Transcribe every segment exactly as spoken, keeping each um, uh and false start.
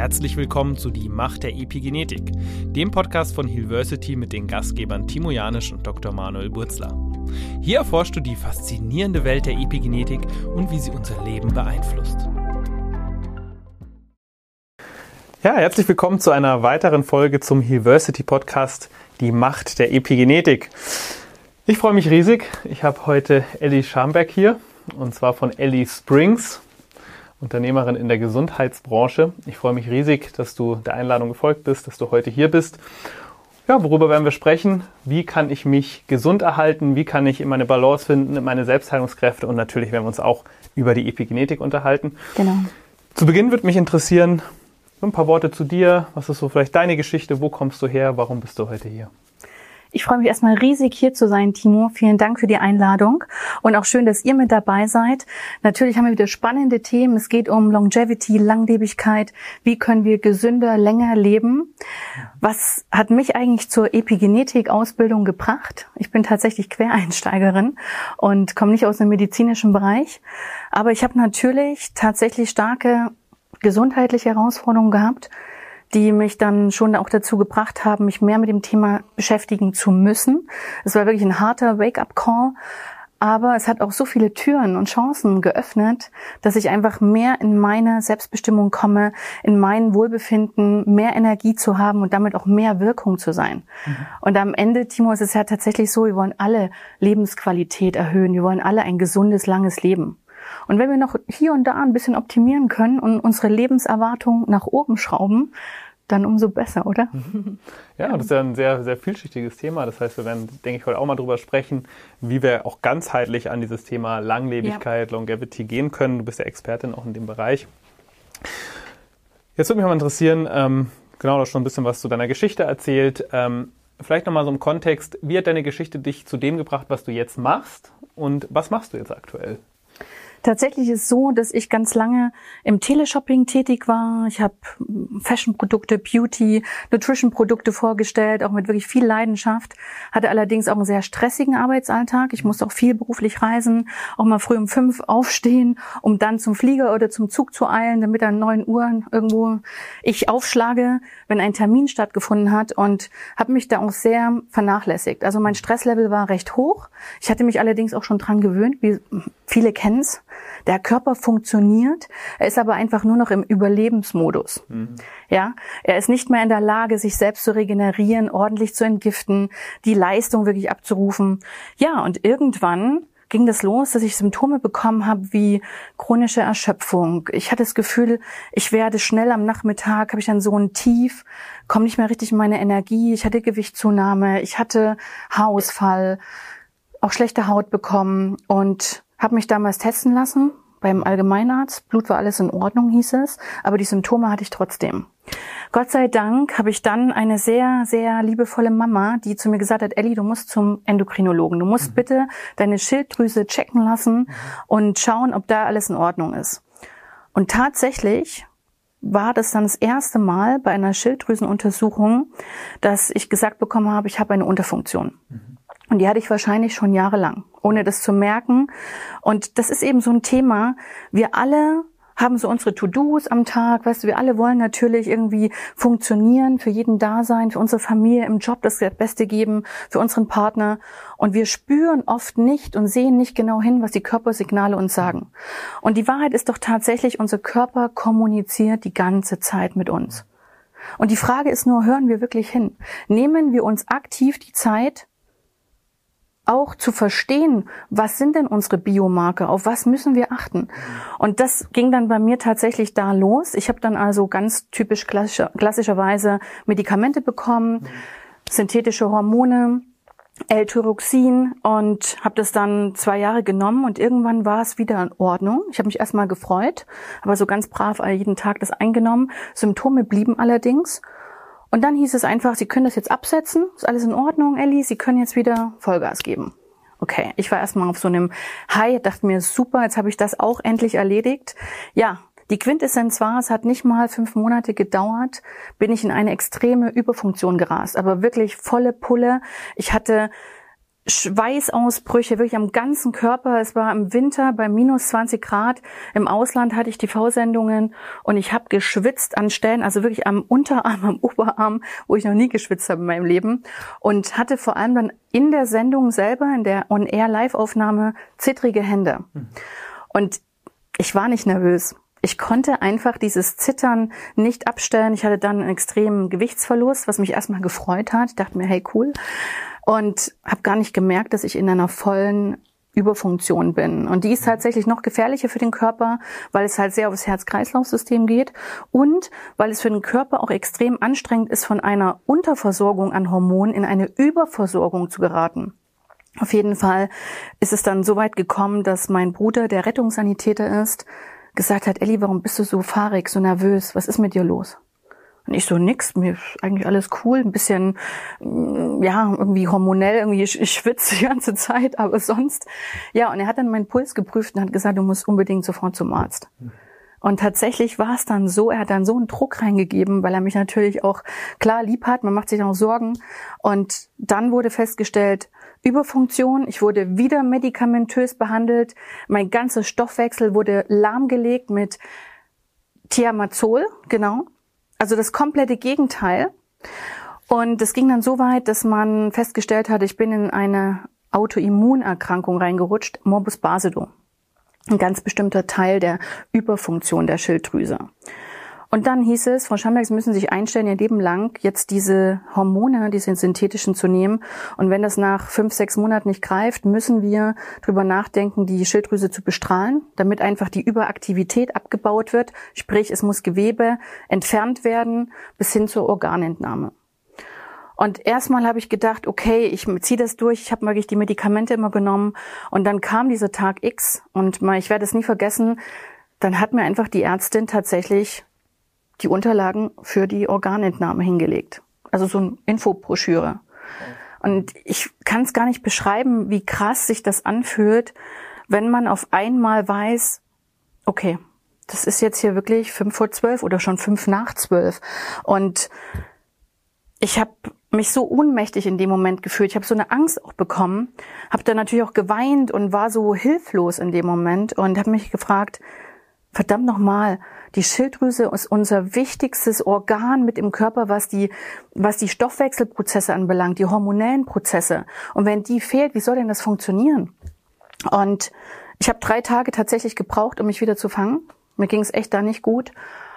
Herzlich willkommen zu Die Macht der Epigenetik, dem Podcast von Healversity mit den Gastgebern Timo Janisch und Doktor Manuel Burzler. Hier erforschst du die faszinierende Welt der Epigenetik und wie sie unser Leben beeinflusst. Ja, herzlich willkommen zu einer weiteren Folge zum Healversity Podcast Die Macht der Epigenetik. Ich freue mich riesig. Ich habe heute Elli Schamberg hier, und zwar von Elli Springs, Unternehmerin in der Gesundheitsbranche. Ich freue mich riesig, dass du der Einladung gefolgt bist, dass du heute hier bist. Ja, worüber werden wir sprechen? Wie kann ich mich gesund erhalten? Wie kann ich in meine Balance finden, in meine Selbstheilungskräfte? Und natürlich werden wir uns auch über die Epigenetik unterhalten. Genau. Zu Beginn würde mich interessieren, ein paar Worte zu dir. Was ist so vielleicht deine Geschichte? Wo kommst du her? Warum bist du heute hier? Ich freue mich erstmal riesig, hier zu sein, Timo. Vielen Dank für die Einladung und auch schön, dass ihr mit dabei seid. Natürlich haben wir wieder spannende Themen. Es geht um Longevity, Langlebigkeit. Wie können wir gesünder, länger leben? Was hat mich eigentlich zur Epigenetik-Ausbildung gebracht? Ich bin tatsächlich Quereinsteigerin und komme nicht aus dem medizinischen Bereich. Aber ich habe natürlich tatsächlich starke gesundheitliche Herausforderungen gehabt, die mich dann schon auch dazu gebracht haben, mich mehr mit dem Thema beschäftigen zu müssen. Es war wirklich ein harter Wake-up-Call, aber es hat auch so viele Türen und Chancen geöffnet, dass ich einfach mehr in meine Selbstbestimmung komme, in mein Wohlbefinden, mehr Energie zu haben und damit auch mehr Wirkung zu sein. Mhm. Und am Ende, Timo, ist es ja tatsächlich so, wir wollen alle Lebensqualität erhöhen, wir wollen alle ein gesundes, langes Leben. Und wenn wir noch hier und da ein bisschen optimieren können und unsere Lebenserwartung nach oben schrauben, dann umso besser, oder? Ja, das ist ja ein sehr, sehr vielschichtiges Thema. Das heißt, wir werden, denke ich, heute auch mal drüber sprechen, wie wir auch ganzheitlich an dieses Thema Langlebigkeit, ja. Longevity gehen können. Du bist ja Expertin auch in dem Bereich. Jetzt würde mich mal interessieren, ähm, genau, du hast schon ein bisschen was zu deiner Geschichte erzählt. Ähm, vielleicht nochmal so im Kontext, wie hat deine Geschichte dich zu dem gebracht, was du jetzt machst? Und was machst du jetzt aktuell? Tatsächlich ist es so, dass ich ganz lange im Teleshopping tätig war. Ich habe Fashion-Produkte, Beauty, Nutrition-Produkte vorgestellt, auch mit wirklich viel Leidenschaft. Hatte allerdings auch einen sehr stressigen Arbeitsalltag. Ich musste auch viel beruflich reisen, auch mal früh um fünf aufstehen, um dann zum Flieger oder zum Zug zu eilen, damit an neun Uhr irgendwo ich aufschlage, wenn ein Termin stattgefunden hat, und habe mich da auch sehr vernachlässigt. Also mein Stresslevel war recht hoch. Ich hatte mich allerdings auch schon dran gewöhnt, wie viele kennen's. Der Körper funktioniert, er ist aber einfach nur noch im Überlebensmodus. Mhm. Ja, er ist nicht mehr in der Lage, sich selbst zu regenerieren, ordentlich zu entgiften, die Leistung wirklich abzurufen. Ja, und irgendwann ging das los, dass ich Symptome bekommen habe wie chronische Erschöpfung. Ich hatte das Gefühl, ich werde schnell am Nachmittag, habe ich dann so ein Tief, komme nicht mehr richtig in meine Energie. Ich hatte Gewichtszunahme, ich hatte Haarausfall, auch schlechte Haut bekommen und habe mich damals testen lassen beim Allgemeinarzt. Blut war alles in Ordnung, hieß es, aber die Symptome hatte ich trotzdem. Gott sei Dank habe ich dann eine sehr, sehr liebevolle Mama, die zu mir gesagt hat, Elli, du musst zum Endokrinologen. Du musst mhm. bitte deine Schilddrüse checken lassen mhm. und schauen, ob da alles in Ordnung ist. Und tatsächlich war das dann das erste Mal bei einer Schilddrüsenuntersuchung, dass ich gesagt bekommen habe, ich habe eine Unterfunktion. Mhm. Und die hatte ich wahrscheinlich schon jahrelang, ohne das zu merken. Und das ist eben so ein Thema. Wir alle haben so unsere To-Dos am Tag. Weißt du, wir alle wollen natürlich irgendwie funktionieren, für jeden da sein, für unsere Familie im Job das Beste geben, für unseren Partner. Und wir spüren oft nicht und sehen nicht genau hin, was die Körpersignale uns sagen. Und die Wahrheit ist doch tatsächlich, unser Körper kommuniziert die ganze Zeit mit uns. Und die Frage ist nur, hören wir wirklich hin? Nehmen wir uns aktiv die Zeit, auch zu verstehen, was sind denn unsere Biomarker, auf was müssen wir achten? Und das ging dann bei mir tatsächlich da los. Ich habe dann also ganz typisch klassischer, klassischerweise Medikamente bekommen, synthetische Hormone, L-Tyroxin, und habe das dann zwei Jahre genommen und irgendwann war es wieder in Ordnung. Ich habe mich erstmal gefreut, aber so ganz brav jeden Tag das eingenommen. Symptome blieben allerdings. Und dann hieß es einfach, Sie können das jetzt absetzen, ist alles in Ordnung, Elli, Sie können jetzt wieder Vollgas geben. Okay, ich war erstmal auf so einem High, dachte mir, super, jetzt habe ich das auch endlich erledigt. Ja, die Quintessenz war, es hat nicht mal fünf Monate gedauert, bin ich in eine extreme Überfunktion gerast, aber wirklich volle Pulle. Ich hatte Schweißausbrüche, wirklich am ganzen Körper. Es war im Winter bei minus zwanzig Grad. Im Ausland hatte ich T V-Sendungen und ich habe geschwitzt an Stellen, also wirklich am Unterarm, am Oberarm, wo ich noch nie geschwitzt habe in meinem Leben. Und hatte vor allem dann in der Sendung selber, in der On-Air-Live-Aufnahme, zittrige Hände. Mhm. Und ich war nicht nervös. Ich konnte einfach dieses Zittern nicht abstellen. Ich hatte dann einen extremen Gewichtsverlust, was mich erstmal gefreut hat. Ich dachte mir, hey, cool. Und habe gar nicht gemerkt, dass ich in einer vollen Überfunktion bin. Und die ist tatsächlich noch gefährlicher für den Körper, weil es halt sehr aufs Herz-Kreislauf-System geht und weil es für den Körper auch extrem anstrengend ist, von einer Unterversorgung an Hormonen in eine Überversorgung zu geraten. Auf jeden Fall ist es dann so weit gekommen, dass mein Bruder, der Rettungssanitäter ist, gesagt hat, Elli, warum bist du so fahrig, so nervös? Was ist mit dir los? Und ich so, nix, mir ist eigentlich alles cool, ein bisschen, ja, irgendwie hormonell, irgendwie, ich, ich schwitze die ganze Zeit, aber sonst, ja, und er hat dann meinen Puls geprüft und hat gesagt, du musst unbedingt sofort zum Arzt. Und tatsächlich war es dann so, er hat dann so einen Druck reingegeben, weil er mich natürlich auch klar lieb hat, man macht sich auch Sorgen. Und dann wurde festgestellt, Überfunktion, ich wurde wieder medikamentös behandelt, mein ganzer Stoffwechsel wurde lahmgelegt mit Thiamazol, genau. Also das komplette Gegenteil. Und es ging dann so weit, dass man festgestellt hat, ich bin in eine Autoimmunerkrankung reingerutscht, Morbus Basedow. Ein ganz bestimmter Teil der Überfunktion der Schilddrüse. Und dann hieß es, Frau Schamberg, Sie müssen sich einstellen, Ihr Leben lang jetzt diese Hormone, diese synthetischen zu nehmen. Und wenn das nach fünf, sechs Monaten nicht greift, müssen wir drüber nachdenken, die Schilddrüse zu bestrahlen, damit einfach die Überaktivität abgebaut wird. Sprich, es muss Gewebe entfernt werden bis hin zur Organentnahme. Und erstmal habe ich gedacht, okay, ich ziehe das durch, ich habe wirklich die Medikamente immer genommen. Und dann kam dieser Tag X und mal, ich werde es nie vergessen, dann hat mir einfach die Ärztin tatsächlich die Unterlagen für die Organentnahme hingelegt. Also so eine Infobroschüre. Und ich kann es gar nicht beschreiben, wie krass sich das anfühlt, wenn man auf einmal weiß, okay, das ist jetzt hier wirklich fünf vor zwölf oder schon fünf nach zwölf. Und ich habe mich so ohnmächtig in dem Moment gefühlt. Ich habe so eine Angst auch bekommen, habe dann natürlich auch geweint und war so hilflos in dem Moment und habe mich gefragt, verdammt nochmal, die Schilddrüse ist unser wichtigstes Organ mit im Körper, was die, was die Stoffwechselprozesse anbelangt, die hormonellen Prozesse. Und wenn die fehlt, wie soll denn das funktionieren? Und ich habe drei Tage tatsächlich gebraucht, um mich wieder zu fangen. Mir ging es echt da nicht gut.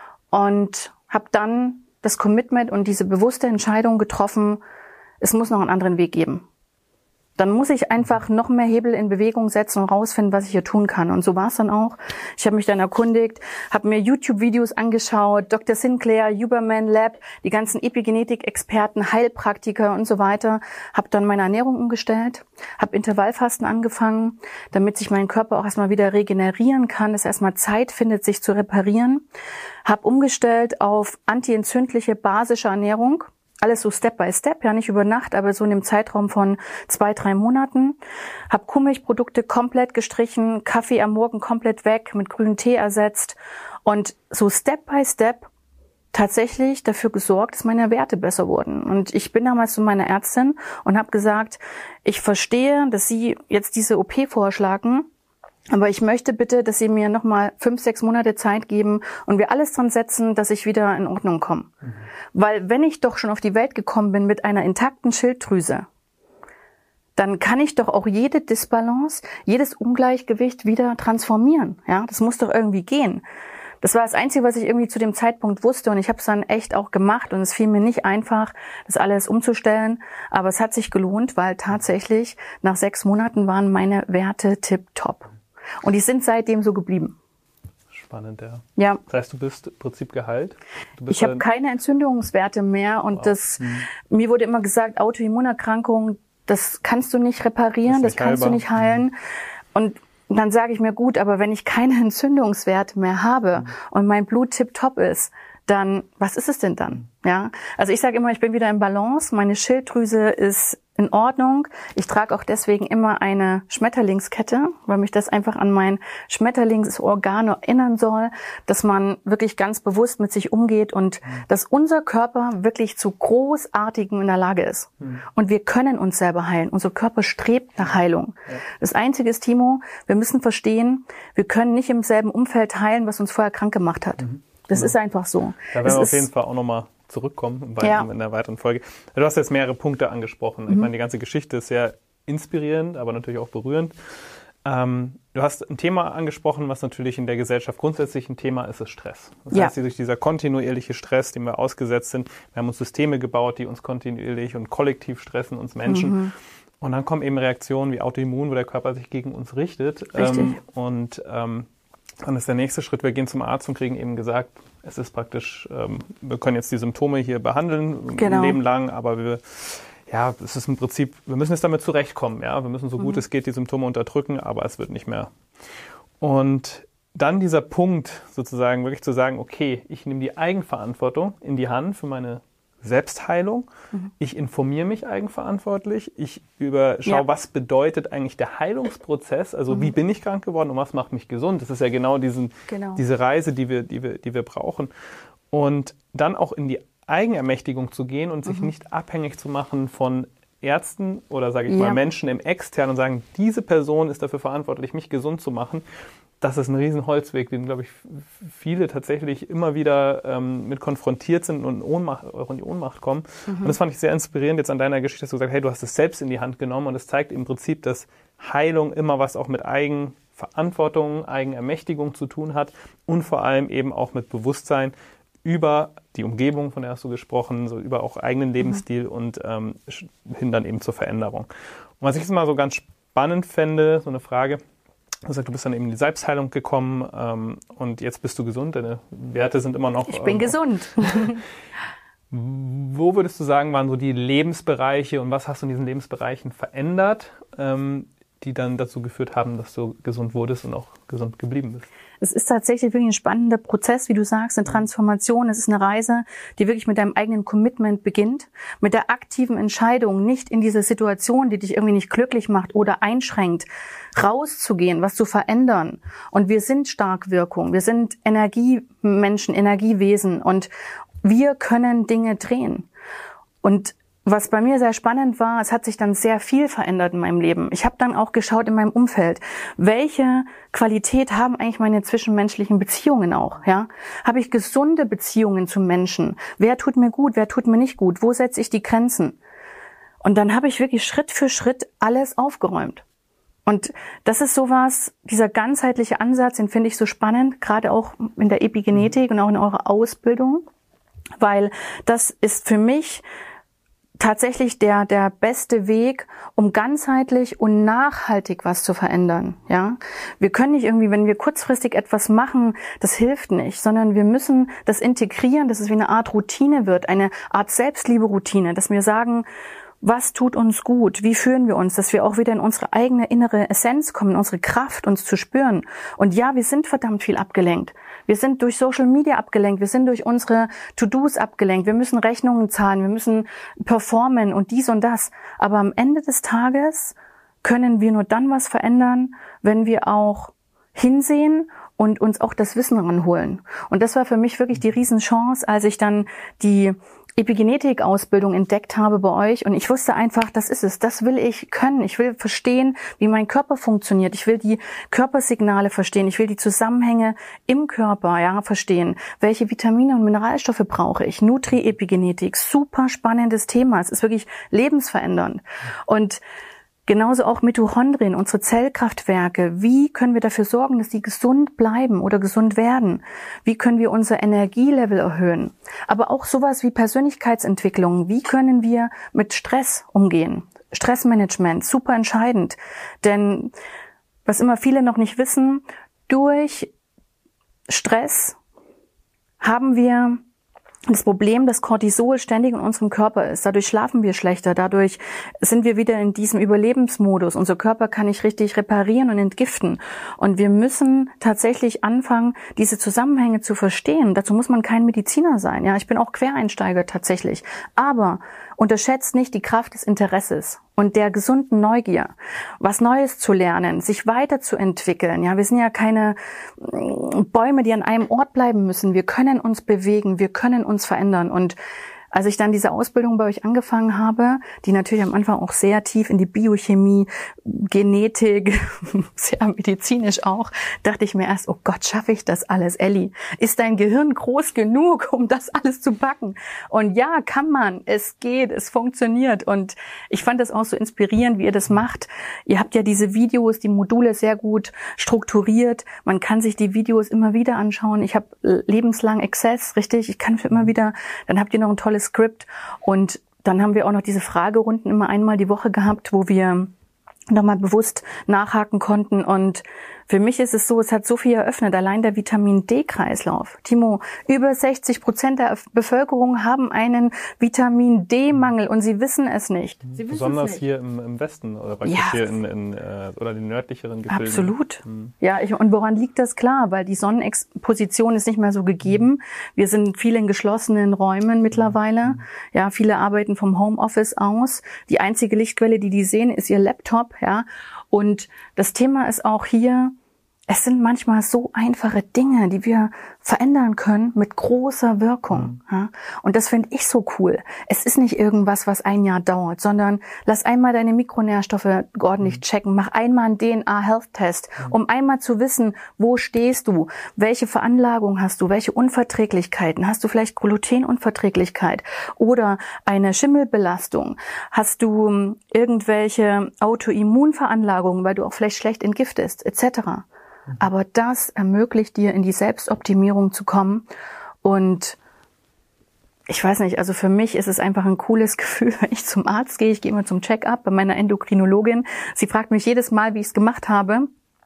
Und habe dann das Commitment und diese bewusste Entscheidung getroffen, es muss noch einen anderen Weg geben. Dann muss ich einfach noch mehr Hebel in Bewegung setzen und rausfinden, was ich hier tun kann. Und so war es dann auch. Ich habe mich dann erkundigt, habe mir YouTube-Videos angeschaut, Doktor Sinclair, Huberman Lab, die ganzen Epigenetik-Experten, Heilpraktiker und so weiter. Habe dann meine Ernährung umgestellt, habe Intervallfasten angefangen, damit sich mein Körper auch erstmal wieder regenerieren kann, dass er erstmal Zeit findet, sich zu reparieren. Habe umgestellt auf antientzündliche, basische Ernährung. Alles so Step by Step, ja nicht über Nacht, aber so in dem Zeitraum von zwei, drei Monaten. Hab Kuhmilchprodukte komplett gestrichen, Kaffee am Morgen komplett weg, mit grünem Tee ersetzt und so Step by Step tatsächlich dafür gesorgt, dass meine Werte besser wurden. Und ich bin damals zu meiner Ärztin und habe gesagt, ich verstehe, dass Sie jetzt diese O P vorschlagen, aber ich möchte bitte, dass Sie mir nochmal fünf, sechs Monate Zeit geben und wir alles dran setzen, dass ich wieder in Ordnung komme. Mhm. Weil wenn ich doch schon auf die Welt gekommen bin mit einer intakten Schilddrüse, dann kann ich doch auch jede Disbalance, jedes Ungleichgewicht wieder transformieren. Ja, das muss doch irgendwie gehen. Das war das Einzige, was ich irgendwie zu dem Zeitpunkt wusste und ich habe es dann echt auch gemacht und es fiel mir nicht einfach, das alles umzustellen, aber es hat sich gelohnt, weil tatsächlich nach sechs Monaten waren meine Werte tipptopp. Und die sind seitdem so geblieben. Spannend, ja. Ja. Das heißt, du bist im Prinzip geheilt? Du bist ich habe keine Entzündungswerte mehr und wow. das, hm. mir wurde immer gesagt, Autoimmunerkrankung, das kannst du nicht reparieren, das, das kannst heilbar. du nicht heilen. Hm. Und dann sage ich mir, gut, aber wenn ich keine Entzündungswerte mehr habe hm. und mein Blut tipptopp ist, dann, was ist es denn dann? Ja, also ich sage immer, ich bin wieder in Balance, meine Schilddrüse ist in Ordnung. Ich trage auch deswegen immer eine Schmetterlingskette, weil mich das einfach an mein Schmetterlingsorgan erinnern soll, dass man wirklich ganz bewusst mit sich umgeht und mhm. dass unser Körper wirklich zu Großartigem in der Lage ist. Mhm. Und wir können uns selber heilen. Unser Körper strebt nach Heilung. Ja. Das Einzige ist, Timo, wir müssen verstehen, wir können nicht im selben Umfeld heilen, was uns vorher krank gemacht hat. Mhm. Das genau. ist einfach so. Da werden wir auf jeden Fall auch nochmal zurückkommen in, ja. in der weiteren Folge. Du hast jetzt mehrere Punkte angesprochen. Mhm. Ich meine, die ganze Geschichte ist sehr inspirierend, aber natürlich auch berührend. Ähm, du hast ein Thema angesprochen, was natürlich in der Gesellschaft grundsätzlich ein Thema ist, ist Stress. Das ja. heißt, durch dieser kontinuierliche Stress, dem wir ausgesetzt sind, wir haben uns Systeme gebaut, die uns kontinuierlich und kollektiv stressen, uns Menschen. Mhm. Und dann kommen eben Reaktionen wie Autoimmun, wo der Körper sich gegen uns richtet. Richtig. Ähm, und ähm, dann ist der nächste Schritt, wir gehen zum Arzt und kriegen eben gesagt, es ist praktisch, ähm, wir können jetzt die Symptome hier behandeln, genau. ein Leben lang, aber wir, ja, es ist im Prinzip, wir müssen jetzt damit zurechtkommen, ja, wir müssen so gut mhm. es geht die Symptome unterdrücken, aber es wird nicht mehr. Und dann dieser Punkt sozusagen, wirklich zu sagen, okay, ich nehme die Eigenverantwortung in die Hand für meine Selbstheilung. Mhm. Ich informiere mich eigenverantwortlich. Ich überschaue, ja. was bedeutet eigentlich der Heilungsprozess? Also mhm. wie bin ich krank geworden und was macht mich gesund? Das ist ja genau, diesen, genau. diese Reise, die wir, die wir, die wir brauchen. Und dann auch in die Eigenermächtigung zu gehen und sich mhm. nicht abhängig zu machen von Ärzten oder, sage ich ja. mal, Menschen im Externen und sagen, diese Person ist dafür verantwortlich, mich gesund zu machen. Das ist ein riesen Holzweg, den, glaube ich, viele tatsächlich immer wieder ähm, mit konfrontiert sind und Ohnmacht, auch in die Ohnmacht kommen. Mhm. Und das fand ich sehr inspirierend jetzt an deiner Geschichte, dass du gesagt hast, hey, du hast es selbst in die Hand genommen und es zeigt im Prinzip, dass Heilung immer was auch mit Eigenverantwortung, Eigenermächtigung zu tun hat und vor allem eben auch mit Bewusstsein über die Umgebung, von der hast du gesprochen, so über auch eigenen Lebensstil mhm. und ähm, hin dann eben zur Veränderung. Und was ich jetzt mal so ganz spannend fände, so eine Frage, du sagst, du bist dann eben in die Selbstheilung gekommen ähm, und jetzt bist du gesund, deine Werte sind immer noch... Ich bin ähm, gesund. Wo würdest du sagen, waren so die Lebensbereiche und was hast du in diesen Lebensbereichen verändert, ähm, die dann dazu geführt haben, dass du gesund wurdest und auch gesund geblieben bist? Es ist tatsächlich wirklich ein spannender Prozess, wie du sagst, eine Transformation. Es ist eine Reise, die wirklich mit deinem eigenen Commitment beginnt, mit der aktiven Entscheidung, nicht in diese Situation, die dich irgendwie nicht glücklich macht oder einschränkt, rauszugehen, was zu verändern. Und wir sind Starkwirkung, wir sind Energiemenschen, Energiewesen und wir können Dinge drehen. Und was bei mir sehr spannend war, es hat sich dann sehr viel verändert in meinem Leben. Ich habe dann auch geschaut in meinem Umfeld, welche Qualität haben eigentlich meine zwischenmenschlichen Beziehungen auch, ja? Habe ich gesunde Beziehungen zu Menschen? Wer tut mir gut, wer tut mir nicht gut? Wo setze ich die Grenzen? Und dann habe ich wirklich Schritt für Schritt alles aufgeräumt. Und das ist sowas, dieser ganzheitliche Ansatz, den finde ich so spannend, gerade auch in der Epigenetik und auch in eurer Ausbildung, weil das ist für mich tatsächlich der der beste Weg, um ganzheitlich und nachhaltig was zu verändern. Ja, wir können nicht irgendwie, wenn wir kurzfristig etwas machen, das hilft nicht, sondern wir müssen das integrieren, dass es wie eine Art Routine wird, eine Art Selbstliebe-Routine, dass wir sagen, was tut uns gut? Wie fühlen wir uns? Dass wir auch wieder in unsere eigene innere Essenz kommen, unsere Kraft uns zu spüren. Und ja, wir sind verdammt viel abgelenkt. Wir sind durch Social Media abgelenkt. Wir sind durch unsere To-Dos abgelenkt. Wir müssen Rechnungen zahlen. Wir müssen performen und dies und das. Aber am Ende des Tages können wir nur dann was verändern, wenn wir auch hinsehen und uns auch das Wissen ranholen. Und das war für mich wirklich die Riesenchance, als ich dann die Epigenetik-Ausbildung entdeckt habe bei euch und ich wusste einfach, das ist es, das will ich können. Ich will verstehen, wie mein Körper funktioniert. Ich will die Körpersignale verstehen. Ich will die Zusammenhänge im Körper, ja, verstehen. Welche Vitamine und Mineralstoffe brauche ich? Nutri-Epigenetik, super spannendes Thema. Es ist wirklich lebensverändernd. Und genauso auch Mitochondrien, unsere Zellkraftwerke. Wie können wir dafür sorgen, dass die gesund bleiben oder gesund werden? Wie können wir unser Energielevel erhöhen? Aber auch sowas wie Persönlichkeitsentwicklung. Wie können wir mit Stress umgehen? Stressmanagement, super entscheidend. Denn was immer viele noch nicht wissen, durch Stress haben wir das Problem, dass Cortisol ständig in unserem Körper ist. Dadurch schlafen wir schlechter, dadurch sind wir wieder in diesem Überlebensmodus. Unser Körper kann nicht richtig reparieren und entgiften. Und wir müssen tatsächlich anfangen, diese Zusammenhänge zu verstehen. Dazu muss man kein Mediziner sein. Ja, ich bin auch Quereinsteiger tatsächlich. Aber unterschätzt nicht die Kraft des Interesses und der gesunden Neugier, was Neues zu lernen, sich weiterzuentwickeln. Ja, wir sind ja keine Bäume, die an einem Ort bleiben müssen. Wir können uns bewegen, wir können uns verändern. Und als ich dann diese Ausbildung bei euch angefangen habe, die natürlich am Anfang auch sehr tief in die Biochemie, Genetik, sehr medizinisch auch, dachte ich mir erst, oh Gott, schaffe ich das alles, Elli? Ist dein Gehirn groß genug, um das alles zu packen? Und ja, kann man, es geht, es funktioniert. Und ich fand das auch so inspirierend, wie ihr das macht. Ihr habt ja diese Videos, die Module sehr gut strukturiert. Man kann sich die Videos immer wieder anschauen. Ich habe lebenslang Access, richtig? Ich kann immer wieder, dann habt ihr noch ein tolles Skript und dann haben wir auch noch diese Fragerunden immer einmal die Woche gehabt, wo wir nochmal bewusst nachhaken konnten. Und für mich ist es so, es hat so viel eröffnet, allein der Vitamin-D-Kreislauf. Timo, über sechzig Prozent der Bevölkerung haben einen Vitamin-D-Mangel und sie wissen es nicht. Sie Besonders es nicht. hier im, im Westen oder praktisch ja. hier in, in äh, oder den nördlicheren Gefilden. Absolut. Mhm. Ja, ich, und woran liegt das? Klar, weil die Sonnenexposition ist nicht mehr so gegeben. Wir sind viel in geschlossenen Räumen mittlerweile. Mhm. Ja, viele arbeiten vom Homeoffice aus. Die einzige Lichtquelle, die die sehen, ist ihr Laptop. Ja, und das Thema ist auch hier, es sind manchmal so einfache Dinge, die wir verändern können mit großer Wirkung. Mhm. Ja? Und das finde ich so cool. Es ist nicht irgendwas, was ein Jahr dauert, sondern lass einmal deine Mikronährstoffe ordentlich mhm. checken. Mach einmal einen D N A-Health-Test, mhm. um einmal zu wissen, wo stehst du, welche Veranlagung hast du, welche Unverträglichkeiten. Hast du vielleicht Glutenunverträglichkeit oder eine Schimmelbelastung? Hast du irgendwelche Autoimmunveranlagungen, weil du auch vielleicht schlecht entgiftest, et cetera. Aber das ermöglicht dir, in die Selbstoptimierung zu kommen. Und ich weiß nicht, also für mich ist es einfach ein cooles Gefühl, wenn ich zum Arzt gehe. Ich gehe immer zum Check-up bei meiner Endokrinologin. Sie fragt mich jedes Mal, wie ich es gemacht habe.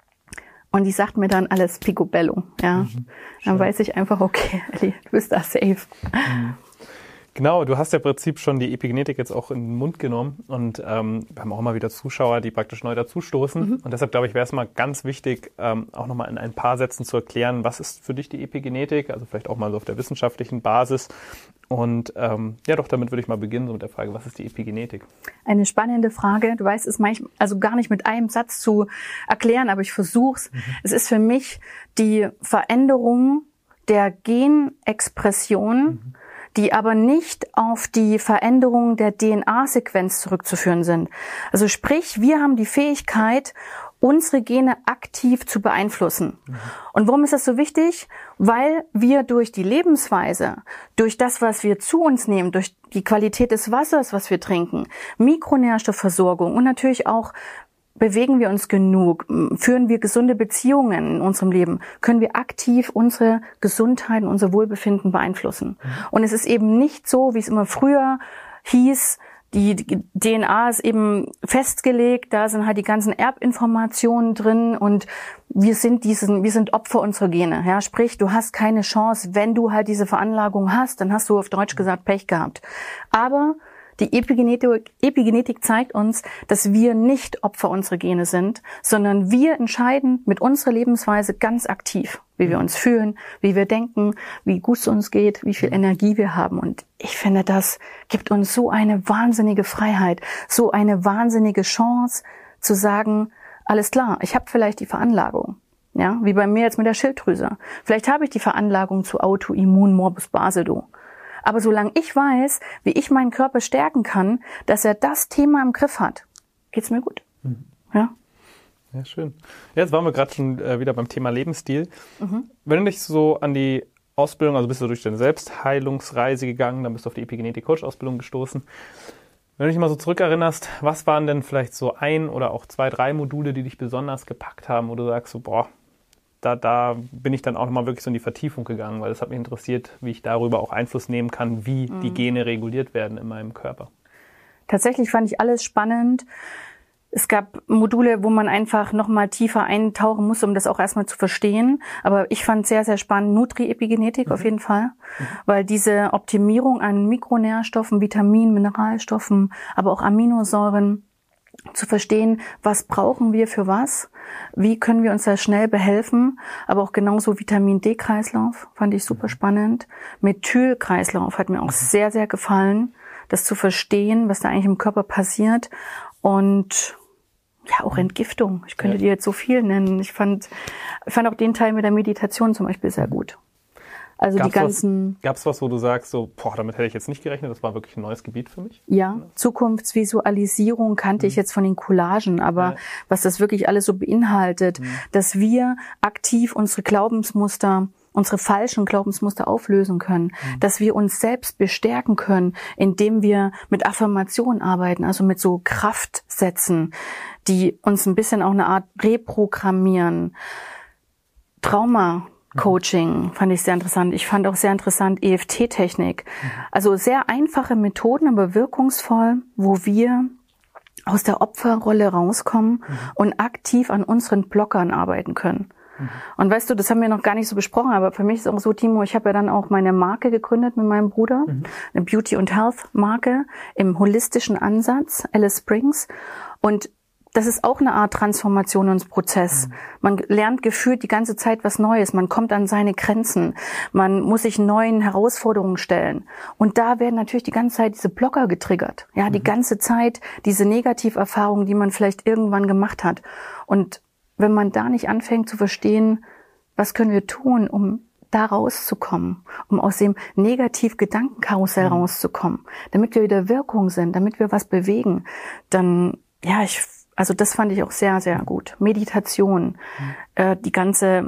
Und die sagt mir dann alles picobello. Ja, mhm, dann weiß ich einfach, okay, Elli, du bist da safe. Mhm. Genau, du hast ja im Prinzip schon die Epigenetik jetzt auch in den Mund genommen und ähm, wir haben auch immer wieder Zuschauer, die praktisch neu dazustoßen. Mhm. Und deshalb, glaube ich, wäre es mal ganz wichtig, ähm, auch nochmal in ein paar Sätzen zu erklären, was ist für dich die Epigenetik, also vielleicht auch mal so auf der wissenschaftlichen Basis. Und ähm, ja, doch, damit würde ich mal beginnen, so mit der Frage, was ist die Epigenetik? Eine spannende Frage. Du weißt, es manchmal also gar nicht mit einem Satz zu erklären, aber ich versuch's. Mhm. Es ist für mich die Veränderung der Genexpression, mhm. die aber nicht auf die Veränderung der D N A-Sequenz zurückzuführen sind. Also sprich, wir haben die Fähigkeit, unsere Gene aktiv zu beeinflussen. Mhm. Und warum ist das so wichtig? Weil wir durch die Lebensweise, durch das, was wir zu uns nehmen, durch die Qualität des Wassers, was wir trinken, Mikronährstoffversorgung und natürlich auch bewegen wir uns genug, führen wir gesunde Beziehungen in unserem Leben, können wir aktiv unsere Gesundheit und unser Wohlbefinden beeinflussen. Mhm. Und es ist eben nicht so, wie es immer früher hieß, die D N A ist eben festgelegt, da sind halt die ganzen Erbinformationen drin und wir sind diesen, wir sind Opfer unserer Gene. Ja, sprich, du hast keine Chance, wenn du halt diese Veranlagung hast, dann hast du auf Deutsch gesagt Pech gehabt. Aber die Epigenetik, Epigenetik zeigt uns, dass wir nicht Opfer unserer Gene sind, sondern wir entscheiden mit unserer Lebensweise ganz aktiv, wie wir uns fühlen, wie wir denken, wie gut es uns geht, wie viel Energie wir haben. Und ich finde, das gibt uns so eine wahnsinnige Freiheit, so eine wahnsinnige Chance zu sagen, alles klar, ich habe vielleicht die Veranlagung. Ja, wie bei mir jetzt mit der Schilddrüse. Vielleicht habe ich die Veranlagung zu Autoimmun Morbus Basedow. Aber solange ich weiß, wie ich meinen Körper stärken kann, dass er das Thema im Griff hat, geht's mir gut. Mhm. Ja. Ja, schön. Jetzt waren wir gerade schon äh, wieder beim Thema Lebensstil. Mhm. Wenn du dich so an die Ausbildung, also bist du durch deine Selbstheilungsreise gegangen, dann bist du auf die Epigenetik-Coach-Ausbildung gestoßen. Wenn du dich mal so zurückerinnerst, was waren denn vielleicht so ein oder auch zwei, drei Module, die dich besonders gepackt haben, wo du sagst so, boah, Da, da bin ich dann auch nochmal wirklich so in die Vertiefung gegangen, weil es hat mich interessiert, wie ich darüber auch Einfluss nehmen kann, wie mhm. die Gene reguliert werden in meinem Körper. Tatsächlich fand ich alles spannend. Es gab Module, wo man einfach nochmal tiefer eintauchen muss, um das auch erstmal zu verstehen. Aber ich fand sehr, sehr spannend Nutri-Epigenetik mhm. auf jeden Fall, mhm. weil diese Optimierung an Mikronährstoffen, Vitaminen, Mineralstoffen, aber auch Aminosäuren, zu verstehen, was brauchen wir für was, wie können wir uns da schnell behelfen, aber auch genauso Vitamin-D-Kreislauf fand ich super spannend. Methyl-Kreislauf hat mir auch sehr, sehr gefallen. das zu verstehen, was da eigentlich im Körper passiert und ja, auch Entgiftung. Ich könnte ja. dir jetzt so viel nennen. Ich fand, ich fand auch den Teil mit der Meditation zum Beispiel sehr gut. Also gab's die ganzen. Gab es was, wo du sagst, so, boah, damit hätte ich jetzt nicht gerechnet, das war wirklich ein neues Gebiet für mich? Ja, Zukunftsvisualisierung kannte mhm. ich jetzt von den Collagen, aber ja. was das wirklich alles so beinhaltet, mhm. dass wir aktiv unsere Glaubensmuster, unsere falschen Glaubensmuster auflösen können, mhm. dass wir uns selbst bestärken können, indem wir mit Affirmationen arbeiten, also mit so Kraftsätzen, die uns ein bisschen auch eine Art reprogrammieren. Trauma Coaching fand ich sehr interessant. Ich fand auch sehr interessant E F T-Technik. Mhm. Also sehr einfache Methoden, aber wirkungsvoll, wo wir aus der Opferrolle rauskommen mhm. und aktiv an unseren Blockern arbeiten können. Mhm. Und weißt du, das haben wir noch gar nicht so besprochen, aber für mich ist auch so, Timo, ich habe ja dann auch meine Marke gegründet mit meinem Bruder, mhm. eine Beauty- und Health-Marke im holistischen Ansatz, Alice Springs. Und das ist auch eine Art Transformationsprozess. Mhm. Man lernt gefühlt die ganze Zeit was Neues. Man kommt an seine Grenzen. Man muss sich neuen Herausforderungen stellen. Und da werden natürlich die ganze Zeit diese Blocker getriggert. Ja, mhm. die ganze Zeit diese Negativerfahrungen, die man vielleicht irgendwann gemacht hat. Und wenn man da nicht anfängt zu verstehen, was können wir tun, um da rauszukommen, um aus dem Negativ-Gedankenkarussell mhm. rauszukommen, damit wir wieder Wirkung sind, damit wir was bewegen, dann, ja, ich Also das fand ich auch sehr, sehr gut. Meditation, mhm. äh, die ganze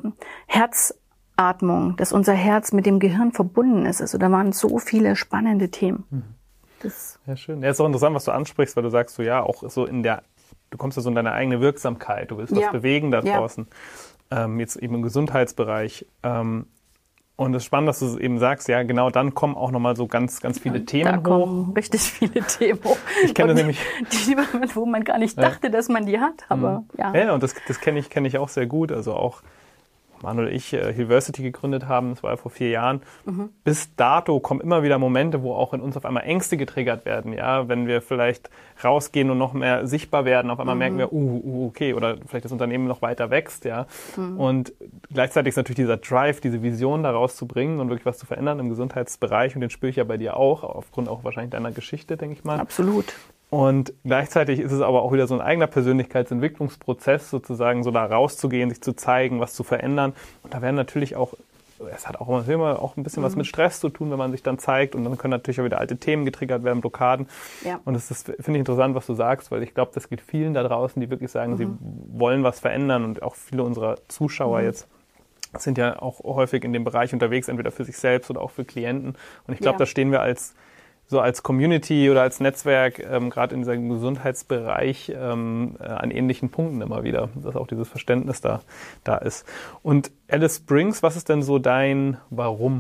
Herzatmung, dass unser Herz mit dem Gehirn verbunden ist. Also da waren so viele spannende Themen. Mhm. Das ja, schön. Ja, ist auch interessant, was du ansprichst, weil du sagst so, ja, auch so in der, du kommst ja so in deine eigene Wirksamkeit, du willst ja. was bewegen da draußen, ja. ähm, jetzt eben im Gesundheitsbereich. Ähm, Und es ist spannend, dass du eben sagst, ja, genau, dann kommen auch nochmal so ganz, ganz viele Themen da hoch. Da kommen richtig viele Themen hoch. Ich kenne das nämlich. Die, wo man gar nicht dachte, ja. dass man die hat, aber mhm. ja. Ja, und das, das kenne ich, kenne ich auch sehr gut. Also auch Manuel und ich äh, Hillversity gegründet haben, das war ja vor vier Jahren. Mhm. Bis dato kommen immer wieder Momente, wo auch in uns auf einmal Ängste getriggert werden. Ja, wenn wir vielleicht rausgehen und noch mehr sichtbar werden, auf einmal mhm. merken wir, uh, uh, okay, oder vielleicht das Unternehmen noch weiter wächst, ja. Mhm. Und gleichzeitig ist natürlich dieser Drive, diese Vision da rauszubringen und wirklich was zu verändern im Gesundheitsbereich. Und den spüre ich ja bei dir auch, aufgrund auch wahrscheinlich deiner Geschichte, denke ich mal. Absolut. Und gleichzeitig ist es aber auch wieder so ein eigener Persönlichkeitsentwicklungsprozess, sozusagen so da rauszugehen, sich zu zeigen, was zu verändern. Und da werden natürlich auch, es hat auch immer auch ein bisschen mhm. was mit Stress zu tun, wenn man sich dann zeigt. Und dann können natürlich auch wieder alte Themen getriggert werden, Blockaden. Ja. Und das ist, finde ich interessant, was du sagst, weil ich glaube, das geht vielen da draußen, die wirklich sagen, mhm. sie wollen was verändern. Und auch viele unserer Zuschauer mhm. jetzt sind ja auch häufig in dem Bereich unterwegs, entweder für sich selbst oder auch für Klienten. Und ich glaube, ja. da stehen wir als so als Community oder als Netzwerk, ähm, gerade in diesem Gesundheitsbereich, ähm, äh, an ähnlichen Punkten immer wieder, dass auch dieses Verständnis da, da ist. Und Alice Springs, was ist denn so dein Warum?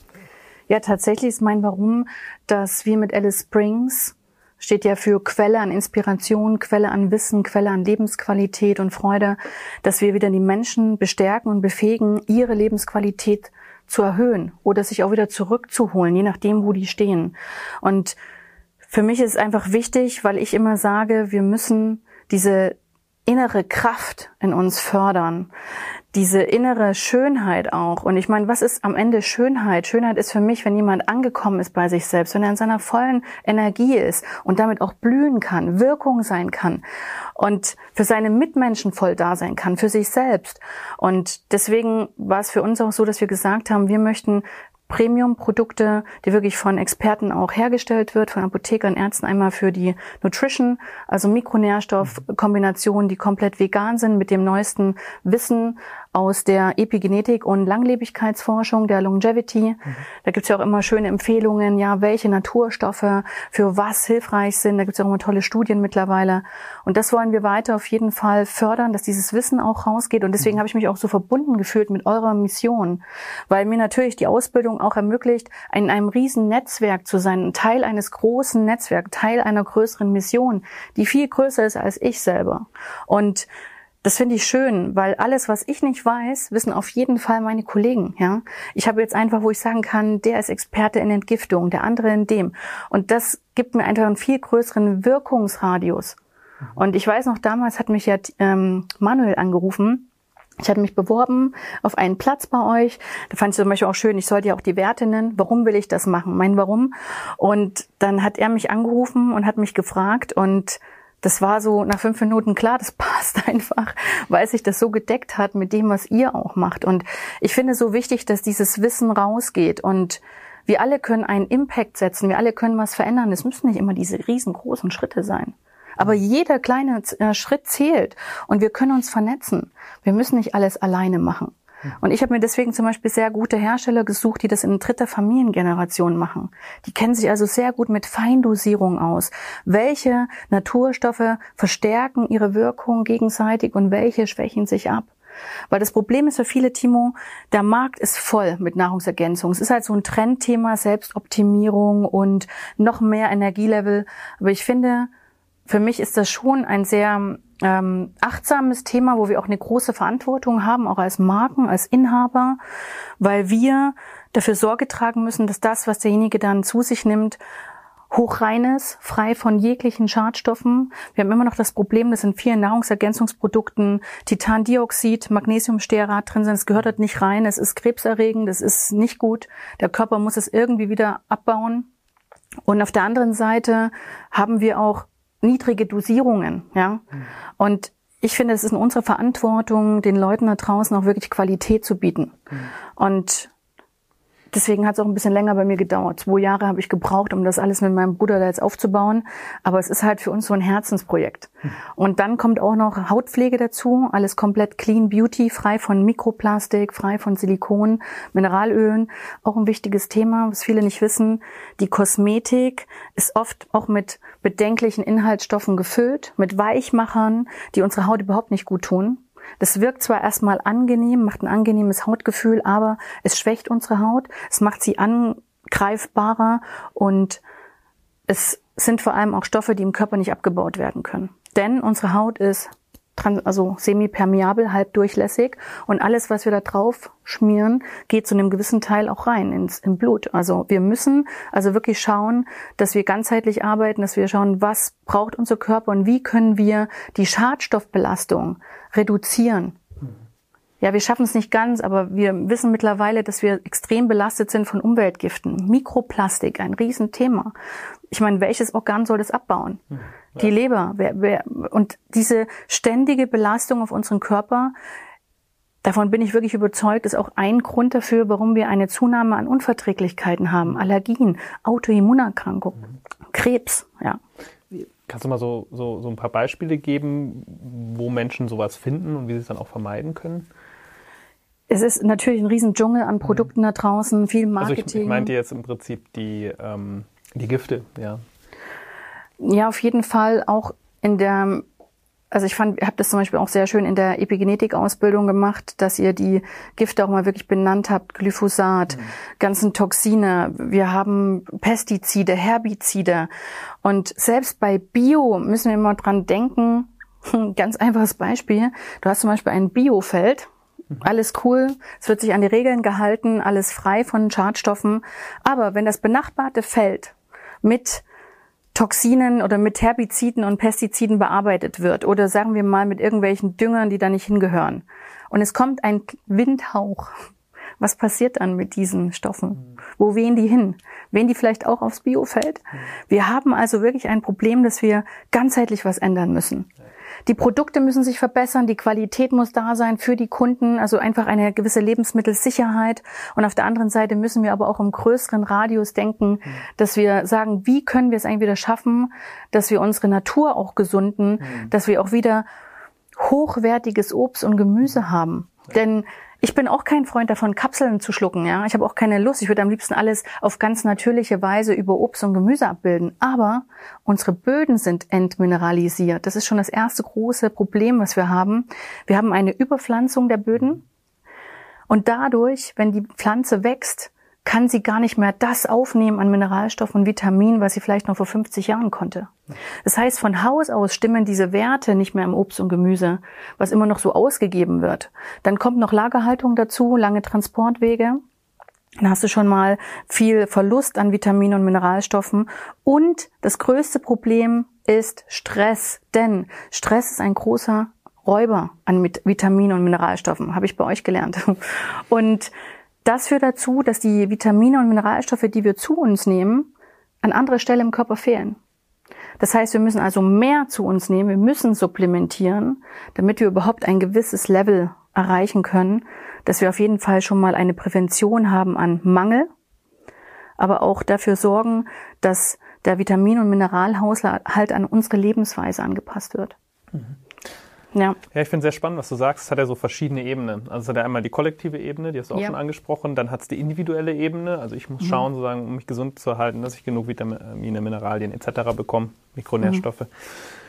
Ja, tatsächlich ist mein Warum, dass wir mit Alice Springs, steht ja für Quelle an Inspiration, Quelle an Wissen, Quelle an Lebensqualität und Freude, dass wir wieder die Menschen bestärken und befähigen, ihre Lebensqualität zu erhöhen oder sich auch wieder zurückzuholen, je nachdem, wo die stehen. Und für mich ist es einfach wichtig, weil ich immer sage, wir müssen diese innere Kraft in uns fördern, diese innere Schönheit auch. Und ich meine, was ist am Ende Schönheit? Schönheit ist für mich, wenn jemand angekommen ist bei sich selbst, wenn er in seiner vollen Energie ist und damit auch blühen kann, Wirkung sein kann und für seine Mitmenschen voll da sein kann, für sich selbst. Und deswegen war es für uns auch so, dass wir gesagt haben, wir möchten Premium-Produkte, die wirklich von Experten auch hergestellt wird, von Apothekern, Ärzten, einmal für die Nutrition, also Mikronährstoffkombinationen, die komplett vegan sind, mit dem neuesten Wissen aus der Epigenetik und Langlebigkeitsforschung, der Longevity. Mhm. Da gibt's ja auch immer schöne Empfehlungen, ja, welche Naturstoffe für was hilfreich sind. Da gibt's ja auch immer tolle Studien mittlerweile. Und das wollen wir weiter auf jeden Fall fördern, dass dieses Wissen auch rausgeht. Und deswegen mhm. habe ich mich auch so verbunden gefühlt mit eurer Mission, weil mir natürlich die Ausbildung auch ermöglicht, in einem riesen Netzwerk zu sein, Teil eines großen Netzwerks, Teil einer größeren Mission, die viel größer ist als ich selber. Und das finde ich schön, weil alles, was ich nicht weiß, wissen auf jeden Fall meine Kollegen. Ja, ich habe jetzt einfach, wo ich sagen kann, der ist Experte in Entgiftung, der andere in dem. Und das gibt mir einfach einen viel größeren Wirkungsradius. Und ich weiß noch, damals hat mich ja ähm, Manuel angerufen, Ich hatte mich beworben auf einen Platz bei euch. Da fand ich zum Beispiel auch schön, ich sollte ja auch die Werte nennen. Warum will ich das machen? Mein Warum. Und dann hat er mich angerufen und hat mich gefragt. Und das war so nach fünf Minuten klar, das passt einfach, weil sich das so gedeckt hat mit dem, was ihr auch macht. Und ich finde es so wichtig, dass dieses Wissen rausgeht. Und wir alle können einen Impact setzen. Wir alle können was verändern. Es müssen nicht immer diese riesengroßen Schritte sein. Aber jeder kleine Schritt zählt und wir können uns vernetzen. Wir müssen nicht alles alleine machen. Und ich habe mir deswegen zum Beispiel sehr gute Hersteller gesucht, die das in dritter Familiengeneration machen. Die kennen sich also sehr gut mit Feindosierung aus. Welche Naturstoffe verstärken ihre Wirkung gegenseitig und welche schwächen sich ab? Weil das Problem ist für viele, Timo, der Markt ist voll mit Nahrungsergänzungen. Es ist halt so ein Trendthema, Selbstoptimierung und noch mehr Energielevel. Aber ich finde, für mich ist das schon ein sehr ähm, achtsames Thema, wo wir auch eine große Verantwortung haben, auch als Marken, als Inhaber, weil wir dafür Sorge tragen müssen, dass das, was derjenige dann zu sich nimmt, hochrein ist, frei von jeglichen Schadstoffen. Wir haben immer noch das Problem, dass in vielen Nahrungsergänzungsprodukten Titandioxid, Magnesiumstearat drin sind. Es gehört dort nicht rein, es ist krebserregend, es ist nicht gut. Der Körper muss es irgendwie wieder abbauen. Und auf der anderen Seite haben wir auch niedrige Dosierungen, ja. Und ich finde, es ist in unserer Verantwortung, den Leuten da draußen auch wirklich Qualität zu bieten. Mhm. Und deswegen hat es auch ein bisschen länger bei mir gedauert. Zwei Jahre habe ich gebraucht, um das alles mit meinem Bruder da jetzt aufzubauen. Aber es ist halt für uns so ein Herzensprojekt. Mhm. Und dann kommt auch noch Hautpflege dazu. Alles komplett Clean Beauty, frei von Mikroplastik, frei von Silikon, Mineralölen. Auch ein wichtiges Thema, was viele nicht wissen. Die Kosmetik ist oft auch mit bedenklichen Inhaltsstoffen gefüllt, mit Weichmachern, die unsere Haut überhaupt nicht gut tun. Das wirkt zwar erstmal angenehm, macht ein angenehmes Hautgefühl, aber es schwächt unsere Haut, es macht sie angreifbarer und es sind vor allem auch Stoffe, die im Körper nicht abgebaut werden können. Denn unsere Haut ist trans- also semipermeabel, halbdurchlässig und alles, was wir da drauf schmieren, geht zu einem gewissen Teil auch rein ins im Blut. Also wir müssen also wirklich schauen, dass wir ganzheitlich arbeiten, dass wir schauen, was braucht unser Körper und wie können wir die Schadstoffbelastung reduzieren. Ja, wir schaffen es nicht ganz, aber wir wissen mittlerweile, dass wir extrem belastet sind von Umweltgiften. Mikroplastik, ein Riesenthema. Ich meine, welches Organ soll das abbauen? Ja. Die Leber. Wer, wer, und diese ständige Belastung auf unseren Körper, davon bin ich wirklich überzeugt, ist auch ein Grund dafür, warum wir eine Zunahme an Unverträglichkeiten haben. Allergien, Autoimmunerkrankungen, mhm. Krebs, ja. Kannst du mal so, so, so ein paar Beispiele geben, wo Menschen sowas finden und wie sie es dann auch vermeiden können? Es ist natürlich ein riesen Dschungel an Produkten da draußen, viel Marketing. Also ich, ich meinte jetzt im Prinzip die, ähm, die Gifte, ja. Ja, auf jeden Fall auch in der, also ich fand, ihr habt das zum Beispiel auch sehr schön in der Epigenetik-Ausbildung gemacht, dass ihr die Gifte auch mal wirklich benannt habt, Glyphosat, mhm. ganzen Toxine, wir haben Pestizide, Herbizide und selbst bei Bio müssen wir immer dran denken, ganz einfaches Beispiel, du hast zum Beispiel ein Biofeld, alles cool, es wird sich an die Regeln gehalten, alles frei von Schadstoffen. Aber wenn das benachbarte Feld mit Toxinen oder mit Herbiziden und Pestiziden bearbeitet wird oder sagen wir mal mit irgendwelchen Düngern, die da nicht hingehören und es kommt ein Windhauch, was passiert dann mit diesen Stoffen? Wo wehen die hin? Wehen die vielleicht auch aufs Biofeld? Wir haben also wirklich ein Problem, dass wir ganzheitlich was ändern müssen. Die Produkte müssen sich verbessern, die Qualität muss da sein für die Kunden, also einfach eine gewisse Lebensmittelsicherheit. Und auf der anderen Seite müssen wir aber auch im größeren Radius denken, dass wir sagen, wie können wir es eigentlich wieder schaffen, dass wir unsere Natur auch gesunden, mhm. dass wir auch wieder hochwertiges Obst und Gemüse haben. Ja. Denn ich bin auch kein Freund davon, Kapseln zu schlucken. Ja, ich habe auch keine Lust. Ich würde am liebsten alles auf ganz natürliche Weise über Obst und Gemüse abbilden. Aber unsere Böden sind entmineralisiert. Das ist schon das erste große Problem, was wir haben. Wir haben eine Überpflanzung der Böden. Und dadurch, wenn die Pflanze wächst, kann sie gar nicht mehr das aufnehmen an Mineralstoffen und Vitaminen, was sie vielleicht noch vor fünfzig Jahren konnte. Das heißt, von Haus aus stimmen diese Werte nicht mehr im Obst und Gemüse, was immer noch so ausgegeben wird. Dann kommt noch Lagerhaltung dazu, lange Transportwege. Dann hast du schon mal viel Verlust an Vitaminen und Mineralstoffen. Und das größte Problem ist Stress, denn Stress ist ein großer Räuber an Vitaminen und Mineralstoffen, habe ich bei euch gelernt. Und das führt dazu, dass die Vitamine und Mineralstoffe, die wir zu uns nehmen, an anderer Stelle im Körper fehlen. Das heißt, wir müssen also mehr zu uns nehmen, wir müssen supplementieren, damit wir überhaupt ein gewisses Level erreichen können, dass wir auf jeden Fall schon mal eine Prävention haben an Mangel, aber auch dafür sorgen, dass der Vitamin- und Mineralhaushalt an unsere Lebensweise angepasst wird. Mhm. Ja. Ja, ich finde es sehr spannend, was du sagst. Es hat ja so verschiedene Ebenen. Also es hat ja einmal die kollektive Ebene, die hast du auch ja. schon angesprochen. Dann hat es die individuelle Ebene. Also ich muss mhm. schauen, sozusagen, um mich gesund zu erhalten, dass ich genug Vitamine, Mineralien et cetera bekomme, Mikronährstoffe. Mhm.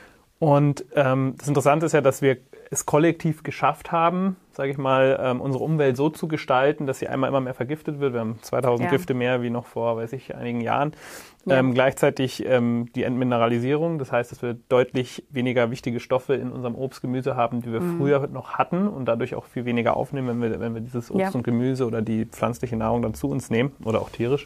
Und ähm, das Interessante ist ja, dass wir es kollektiv geschafft haben, sage ich mal, ähm, unsere Umwelt so zu gestalten, dass sie einmal immer mehr vergiftet wird. Wir haben zweitausend ja. Gifte mehr wie noch vor, weiß ich, einigen Jahren. Ja. Ähm, gleichzeitig ähm, die Entmineralisierung, das heißt, dass wir deutlich weniger wichtige Stoffe in unserem Obst, Gemüse haben, die wir mhm. früher noch hatten und dadurch auch viel weniger aufnehmen, wenn wir, wenn wir dieses Obst ja. und Gemüse oder die pflanzliche Nahrung dann zu uns nehmen oder auch tierisch.